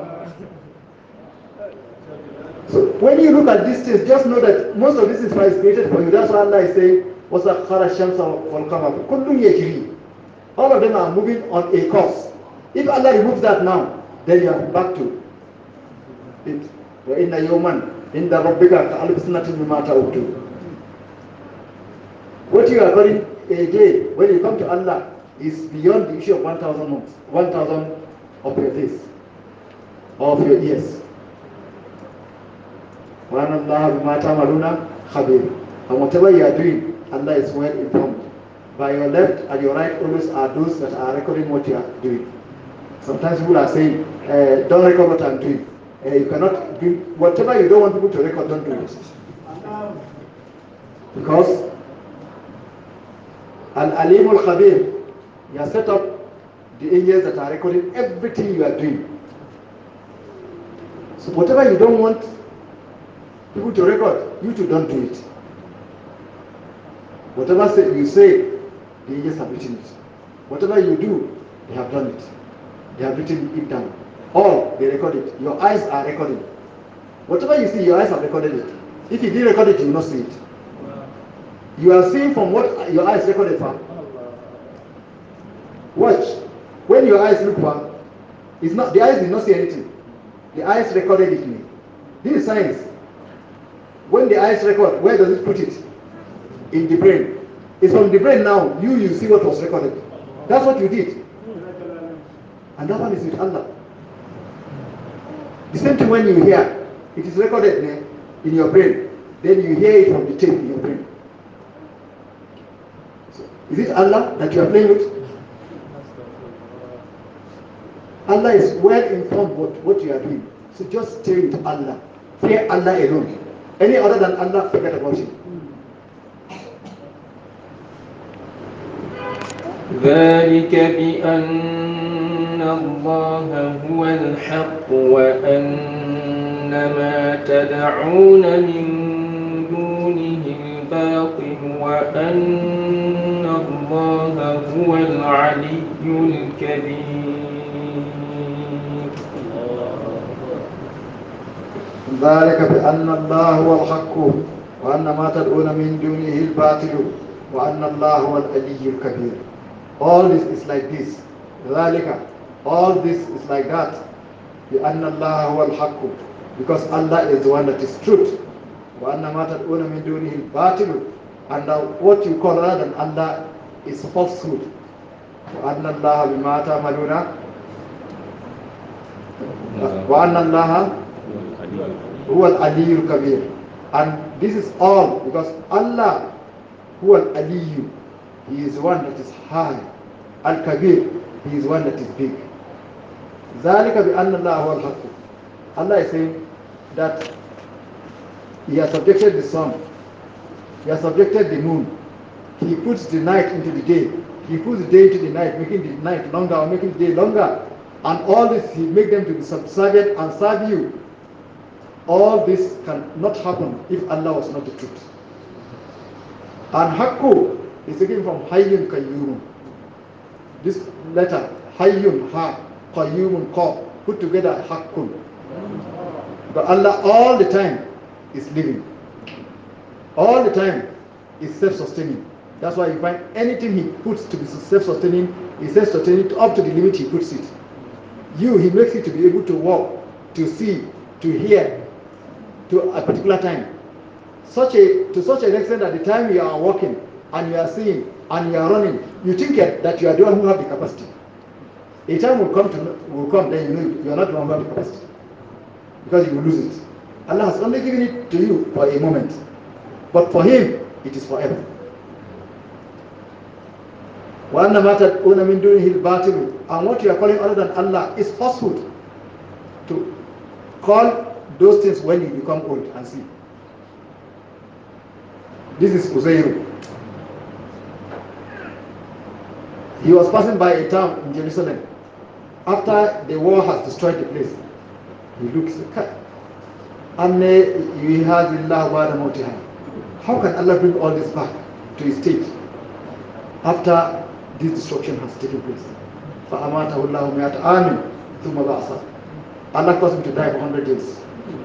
Speaker 3: So when you look at these things, just know that most of this is created for you. That's why Allah is saying, وَسَخَّرَ الشَّمْسَ وَالْقَمَرَ كُلٌّ يَجْرِي. All of them are moving on a course. If Allah removes that now, then you are back to it. وَإِنَّ يَوْمًا إِنَّ رَبِّكَ كَأَلْفِ سَنَةٍ مِّمَّا تَعُدُّونَ. What you are calling a day, when you come to Allah, is beyond the issue of 1,000 months, 1,000 of your days, of your years. وَأَنَّ اللَّهَ بِمَا تَعْمَلُونَ خَبِيرٌ. And whatever you are doing, Allah is well informed. By your left and your right always are those that are recording what you are doing. Sometimes people are saying, don't record what I'm doing. You cannot do whatever you don't want people to record, don't do it. Because Al-Alim al-Khabir, you have set up the angels that are recording everything you are doing. So whatever you don't want people to record, you too don't do it. Whatever you say, the angels have written it. Whatever you do, they have done it. They have written it down. All, they record it. Your eyes are recording. Whatever you see, your eyes have recorded it. If you didn't record it, you will not see it. You are seeing from what your eyes recorded from. Watch. When your eyes look back, it's not the eyes did not see anything. The eyes recorded it. This is science. When the eyes record, where does it put it? In the brain. It's from the brain now. You see what was recorded. That's what you did. And that one is with Allah. The same thing when you hear, it is recorded in your brain. Then you hear it from the tape in your brain. So, is it Allah that you are playing with? Allah is well informed what you are doing. So just stay with Allah. Fear Allah alone. Any other than Allah, forget about it.
Speaker 2: ذلك بأن الله هو الحق وأن ما تدعون من دونه الباطل وأن الله هو العلي الكبير.
Speaker 3: ذلك بأن الله هو الحق وأن ما تدعون من دونه الباطل وأن الله هو العلي الكبير. All this is like this. ذلك, all this is like that. بأن الله هو الحق, because Allah is the one that is truth. وأن ما تدعون من دونه الباطل, and what you call other than Allah is falsehood. وأن الله بما تعملون وأن الله هو العلي الكبير. And this is all because Allah هو العلي, He is the one that is high. Al-Kabir, He is the one that is big. ذلك بأن الله هو الحق. Allah is saying that He has subjected the sun, He has subjected the moon, He puts the night into the day, He puts the day into the night, making the night longer or making the day longer, and all this He make them to be subservient and serve you. All this cannot happen if Allah was not the truth. And Haqqu is taken from Hayyun Qayyum. This letter, Hayyun Ha, Qayyumun Qa, put together Haqqun. But Allah all the time is living. All the time is self-sustaining. That's why you find anything He puts to be self-sustaining, He self-sustaining up to the limit He puts it. He makes it to be able to walk, to see, to hear, to a particular time. To such an extent that the time you are walking and you are seeing and you are running, you think that you are the one who have the capacity. A time will come, then you know you are not the one who have the capacity, because you will lose it. Allah has only given it to you for a moment, but for Him it is forever. وَأَنَّ مَا تَدْعُونَ مِن دُونِهِ الْبَاطِلُ, and what you are calling other than Allah is falsehood. To call those things when you become old and see. This is Uzairu. He was passing by a town in Jerusalem. After the war has destroyed the place, he looks at how can Allah bring all this back to his state after this destruction has taken place? فَأَمَاتَهُ اللَّهُ مِئَةَ عَامٍ ثُمَّ بَعَثَهُ. Allah caused him to die for 100 years.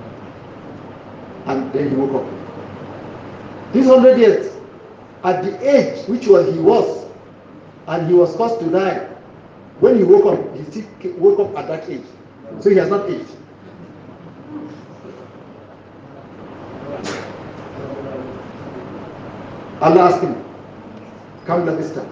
Speaker 3: And then he woke up. These 100 years, at the age which he was, and he was caused to die, when he woke up, he still woke up at that age. So he has not aged. Allah asked him, "Come labista."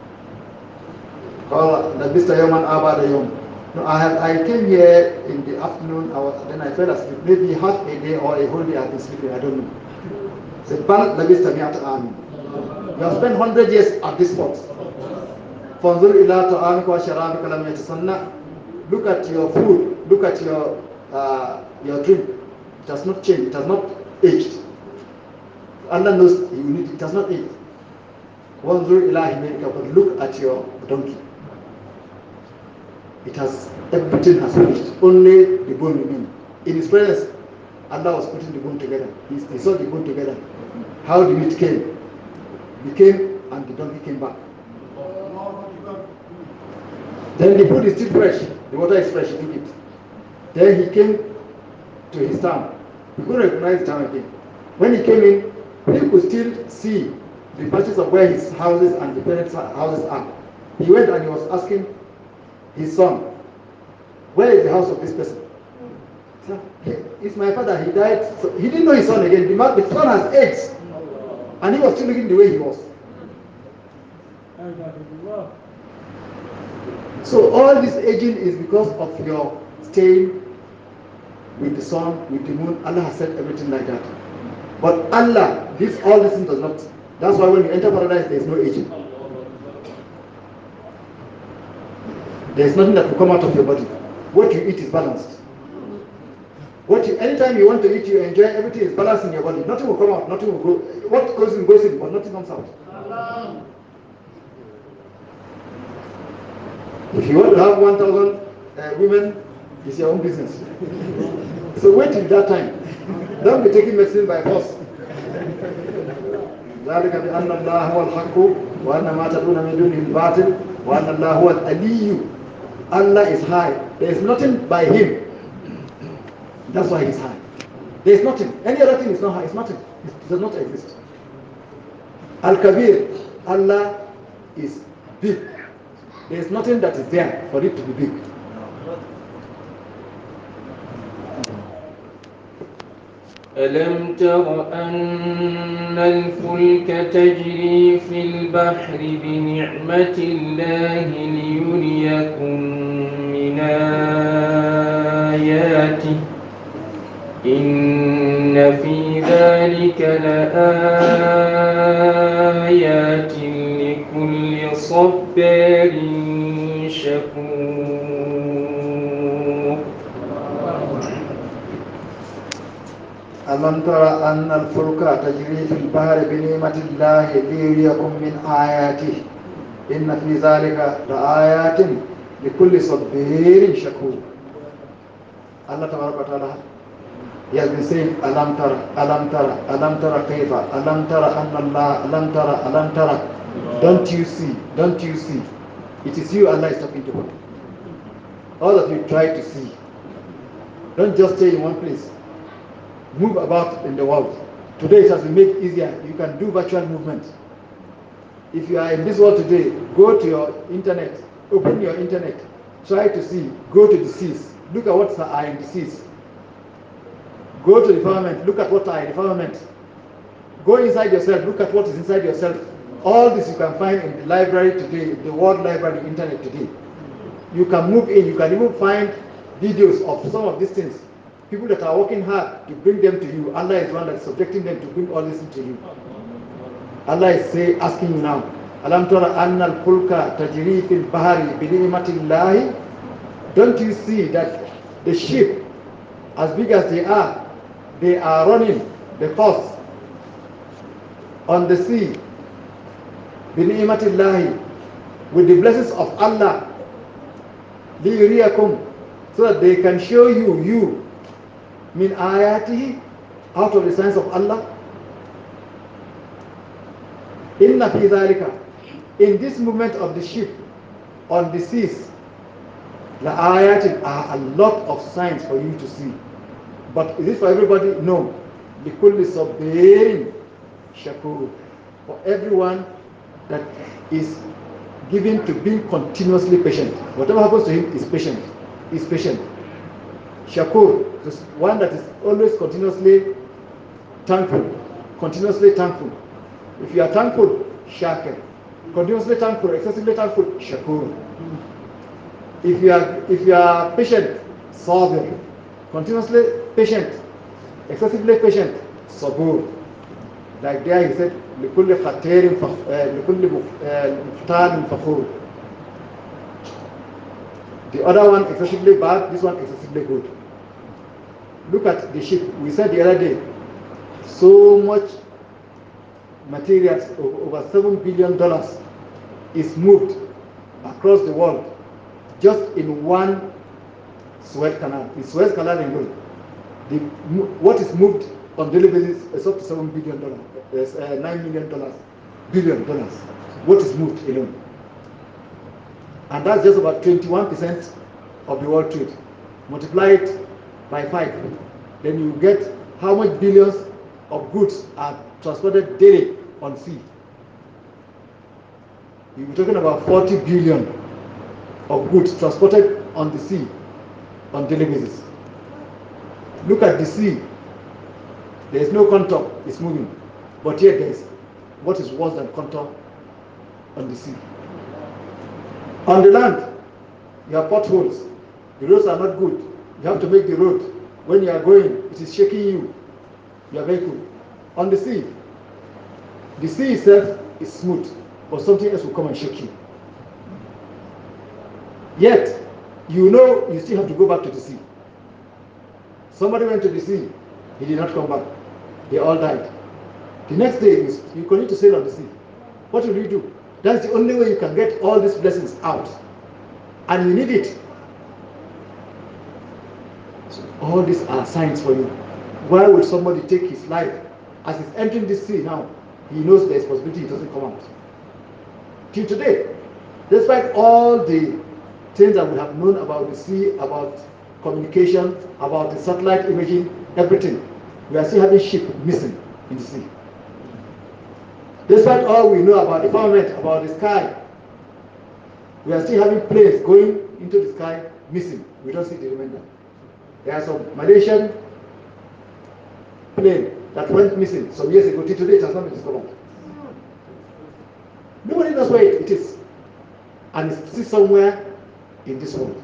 Speaker 3: Qala labista yawman abada yawm. No, I came here in the afternoon, then I fell asleep. Maybe half a day or a whole day I've been sleeping, I don't know. Said, "Bal labista mi'ata amin." You have spent 100 years at this spot. فَانْظُرْ إِلَىٰ طَعَامِكَ وَشَرَابِكَ لَمْ يَتَسَنَّعْ. Look at your food, look at your drink. It has not changed, it has not aged. Allah knows you need it, has not aged. وَانْظُرْ إِلَىٰ حِمَارِكَ, but look at your donkey. It has, everything has finished, only the bone remains. In his presence, Allah was putting the bone together. He saw the bone together. How the meat came. He came and the donkey came back. Then the food is still fresh, the water is fresh, he took it. Then he came to his town. He couldn't recognize the town again. When he came in, he could still see the patches of where his houses and the parents' houses are. He went and he was asking his son, where is the house of this person? He said, it's my father, he died. So he didn't know his son again. The son has AIDS. And he was still looking the way he was. So all this aging is because of your staying with the sun, with the moon. Allah has said everything like that. But Allah, all this thing does not. That's why when you enter paradise, there is no aging. There is nothing that will come out of your body. What you eat is balanced. Anytime you want to eat, you enjoy, everything is balanced in your body. Nothing will come out, nothing will go. What goes in, but nothing comes out. If you want to have 1,000 women, it's your own business. So wait till that time. Don't be taking medicine by force. ذلك بأن الله هو الحق وأن ما تدعون من دونه الباطل وأن الله هو العلي. Allah is high. There is nothing by him. That's why he is high. There is nothing. Any other thing is not high. It's nothing. It does not exist. Al-Kabir. Allah is big. There is nothing that is there for it to be big.
Speaker 2: ألم تر أن الفلك تجري في البحر بنعمة الله ليريكم من آياته إن في ذلك لآيات لكل صبار شكور.
Speaker 3: ألم تر أن الفلك تجري في البحر بنعمة الله ليريكم من آياته إن في ذلك لآيات لكل صبار شكور. Allah Tabaraka wa Ta'ala, he has been saying Alam Tara, Alam Tara, Alam Tara Kaifa, Alam Tara Anna Allah, Alam Tara, Alam Tara. Don't you see? Don't you see? It is you Allah is talking to. All of you try to see. Don't just stay in one place. Move about in the world. Today it has been made easier. You can do virtual movement. If you are in this world today, go to your internet, open your internet, try to see, go to the seas, look at what are in the seas. Go to the firmament, look at what are in the firmament. Go inside yourself, look at what is inside yourself. All this you can find in the library today, the world library, internet today. You can move in, you can even find videos of some of these things. People that are working hard to bring them to you. Allah is one that is subjecting them to bring all this to you. Allah is asking you now, Alam tara anna al-fulka tajri fil bahari bi ni'matillahi. Don't you see that the ship, as big as they are running the course on the sea bi ni'matillahi, with the blessings of Allah, liyuriyakum, so that they can show you min ayatihi, out of the signs of Allah. Inna fi dhalika, in this movement of the ship on the seas, la ayatin, are a lot of signs for you to see. But is it for everybody? No. Likulli sabirin shakur, for everyone that is given to being continuously patient. Whatever happens to him is patient. Is patient. Shakur, one that is always continuously thankful. Continuously thankful. If you are thankful, Shakir. Continuously thankful, excessively thankful, Shakur. If you are patient, Sabir. Continuously patient, excessively patient, Sabur. Like there he said, لكل خطير لكل مختال فخور. The other one excessively bad, this one excessively good. Look at the ship. We said the other day, so much materials, over $7 billion is moved across the world just in one Suez Canal. The Suez Canal alone, what is moved on daily basis is up to $7 billion. There's $9 million, billion dollars. What is moved alone? And that's just about 21% of the world trade. Multiply it by 5, then you get how much billions of goods are transported daily on sea. You'll be talking about 40 billion of goods transported on the sea on daily basis. Look at the sea. There is no contour, it's moving. But yet there is what is worse than contour on the sea. On the land, you have potholes. The roads are not good. You have to make the road. When you are going, it is shaking you, your vehicle. On the sea itself is smooth, but something else will come and shake you. Yet, you know you still have to go back to the sea. Somebody went to the sea, he did not come back. They all died. The next day, you continue to sail on the sea. What will you do? That's the only way you can get all these blessings out. And you need it. So all these are signs for you. Why would somebody take his life? As he's entering this sea now, he knows there's possibility he doesn't come out. Till today, despite all the things that we have known about the sea, about communication, about the satellite imaging, everything, we are still having ships missing in the sea. Despite all we know about the firmament, about the sky, we are still having planes going into the sky missing. We don't see the remainder. There are some Malaysian plane that went missing some years ago. Till today, it has not been discovered. Nobody knows where it is. And it's still somewhere in this world.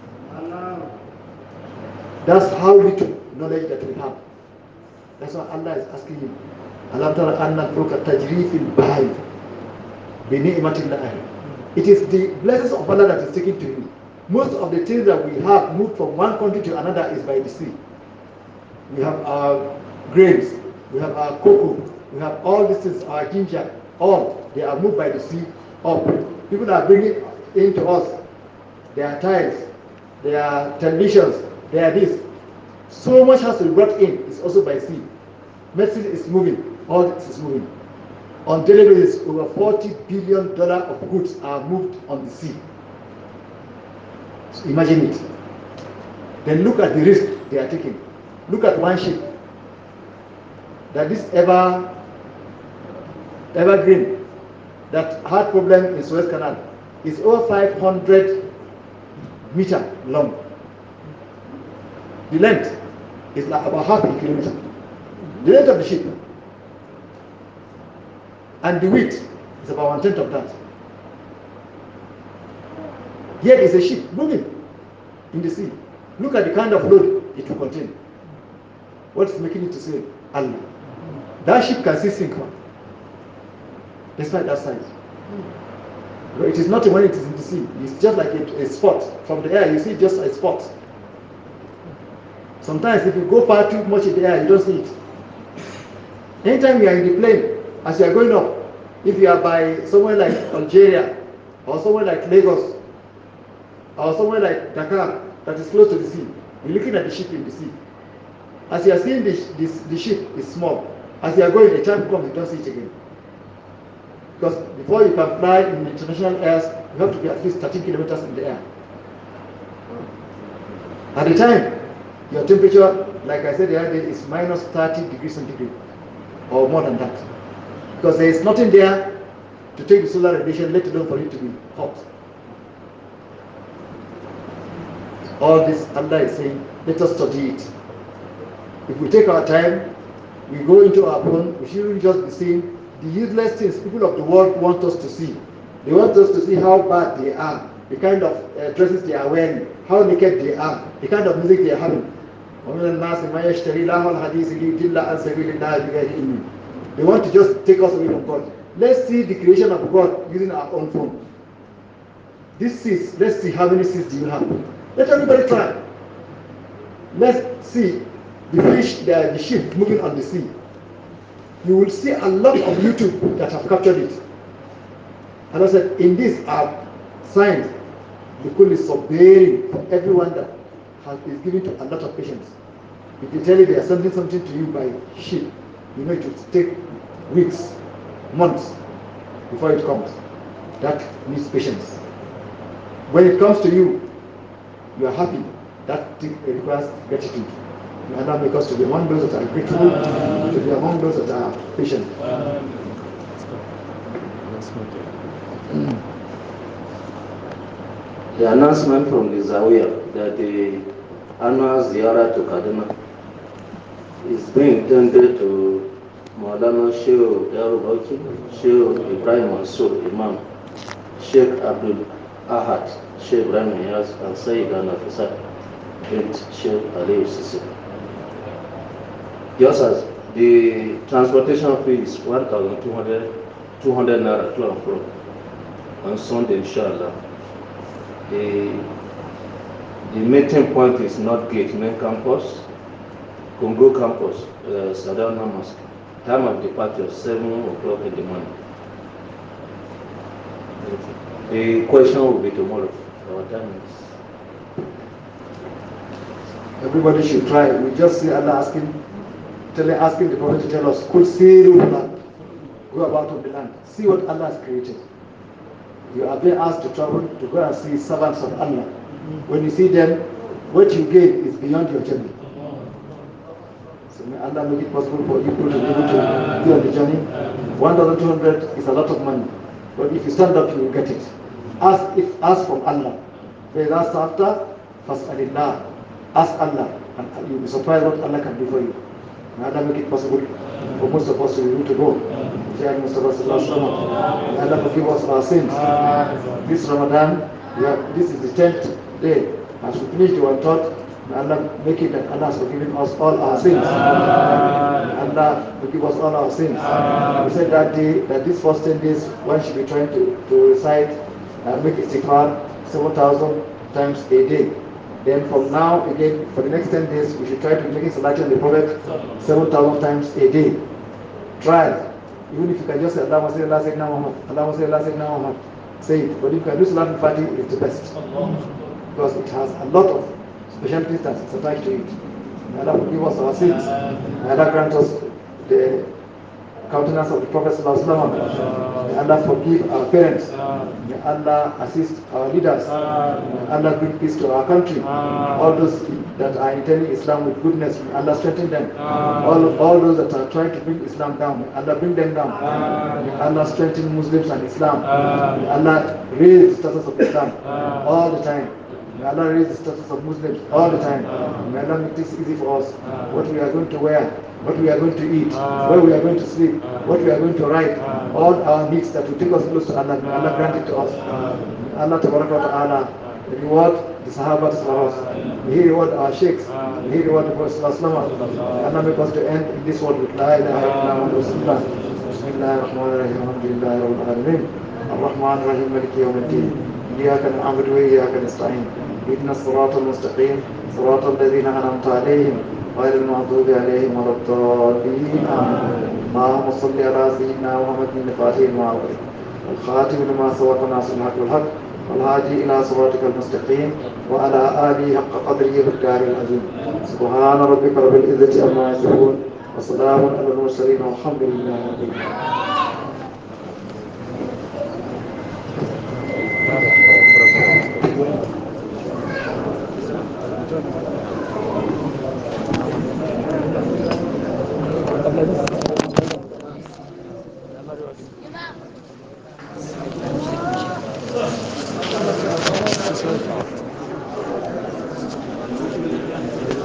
Speaker 3: That's how little knowledge that we have. That's why Allah is asking you. Alam tara anna al-fulka tajri fil bahri bi ni'matillah. It is the blessings of Allah that is taken to you. Most of the things that we have moved from one country to another is by the sea. We have our grapes, we have our cocoa, we have all these things, our ginger, all they are moved by the sea up. People are bringing into us their tiles, their televisions, their this. So much has to be brought in. It's also by sea. Medicine is moving. All this is moving. On daily basis, over $40 billion of goods are moved on the sea. So imagine it. Then look at the risk they are taking. Look at one ship. That this evergreen that had problem in Suez Canal is over 500 meters long. The length is like about half a kilometer. The length of the ship. And the width is about 1/10 of that. Here is a ship moving in the sea. Look at the kind of load it will contain. What is making it to say Allah? That ship can still sink, despite that size. But it is not when it is in the sea. It's just like a spot. From the air, you see just a spot. Sometimes if you go far too much in the air, you don't see it. Anytime you are in the plane, as you are going up, if you are by somewhere like Algeria, or somewhere like Lagos, or somewhere like Dakar, that is close to the sea, you're looking at the ship in the sea. As you are seeing the ship is small. As you are going, the time comes, you don't see it again. Because before you can fly in international airs, you have to be at least 13 kilometers in the air. At the time, your temperature, like I said the other day, is minus 30 degrees centigrade, or more than that. Because there is nothing there to take the solar radiation, let alone for it to be hot. All this, Allah is saying, let us study it. If we take our time, we go into our phone, we shouldn't just be seeing the useless things people of the world want us to see. They want us to see how bad they are, the kind of dresses they are wearing, how naked they are, the kind of music they are having. They want to just take us away from God. Let's see the creation of God using our own phone. This seeds, let's see how many seeds do you have. Let everybody try. Let's see the fish, the ship moving on the sea. You will see a lot of YouTube that have captured it. And I said, in this are signs, the cool is forbearing for everyone that is given to a lot of patience. If they tell you they are sending something to you by ship, you know it will take weeks, months before it comes. That needs patience. When it comes to you, you are happy. That requires gratitude. May Allah make us to be among those that are grateful, to be among those that are patient.
Speaker 1: The announcement from the Zawiya that the annual Ziyara to Kaduna is being intended to Maulana Sheikh Darubaki, Sheikh Ibrahim Mansur Imam, Sheikh Abdul Ahad, Sheikh Ibrahim Niyaz, and Sayyid Al-Nafisa bint Sheikh Ali Sisi. Just as the transportation fee is 1,200 naira to and fro on Sunday, inshallah. The meeting point is Northgate Main Campus, Congo Campus, Sadana Mosque. Time of departure 7 o'clock in the morning. The question will be tomorrow. Our time is.
Speaker 3: Everybody should try. We just see Allah asking the Prophet to tell us, "Kul siru fil ard." Go about on the land. See what Allah has created. You are being asked to travel to go and see servants of Allah. When you see them, what you gain is beyond your journey. So may Allah make it possible for you to be able to be on the journey. 1,200 is a lot of money, but if you stand up, you will get it. Ask from Allah. Whereas after, fas'alillah. Ask Allah, and you'll be surprised what Allah can do for you. May Allah make it possible for most of us to be able to go. May Allah forgive us our sins. This Ramadan, this is the 10th day. As we finish the one thought, may Allah make it that Allah has forgiven us all our sins. May Allah forgive us all our sins. We said that day, that these first 10 days, one should be trying to recite and make istighfar 7,000 times a day. Then from now again, for the next 10 days, we should try to make selection of the Prophet 7,000 times a day. Try. Even if you can just say Allah Sayyidina Sayyidina Muhammad, Allah Sayyidina Sayyidina Muhammad, say it. But if you can do Salat al-Fatih, it's the best. Because it has a lot of specialties that is attached to it. May Allah forgive us our sins. May Allah grant us the countenance of the Prophet ﷺ. May Allah forgive our parents. May Allah assist our leaders. May Allah bring peace to our country. All those that are intending Islam with goodness, may Allah strengthen them. All those that are trying to bring Islam down, may Allah bring them down. May Allah strengthen Muslims and Islam. May Allah raise the status of Islam all the time. May Allah raise the status of Muslims all the time. May Allah make this easy for us. What we are going to wear, what we are going to eat, where we are going to sleep, what we are going to write, all our needs that will take us close to Allah, may Allah grant it to us. May Allah Ta'ala reward the Sahabas for us. May He reward our sheikhs. May He reward the Prophet Sallallahu Alaihi Wasallam. May Allah make us to end in this world with La ilaha illallah wa rasulullah. Bismillahir Rahmanir Rahim. Alhamdulillahi Rabbil Alamin. Ar-Rahmanir Rahim. Maliki Yawmiddin. إياك نعبد وإياك نستعين اهدنا الصراط المستقيم صراط الذين أنعمت عليهم غير المغضوب عليهم ولا الضالين آمين. اللهم صل على سيدنا محمد الفاتح لما أغلق والخاتم لما سبق ناصر الحق والحق والهادي إلى صراطك المستقيم وعلى آله حق قدره والدار العظيم. سبحان ربك رب العزة عما يصفون وسلام على المرسلين والحمد لله رب العالمين.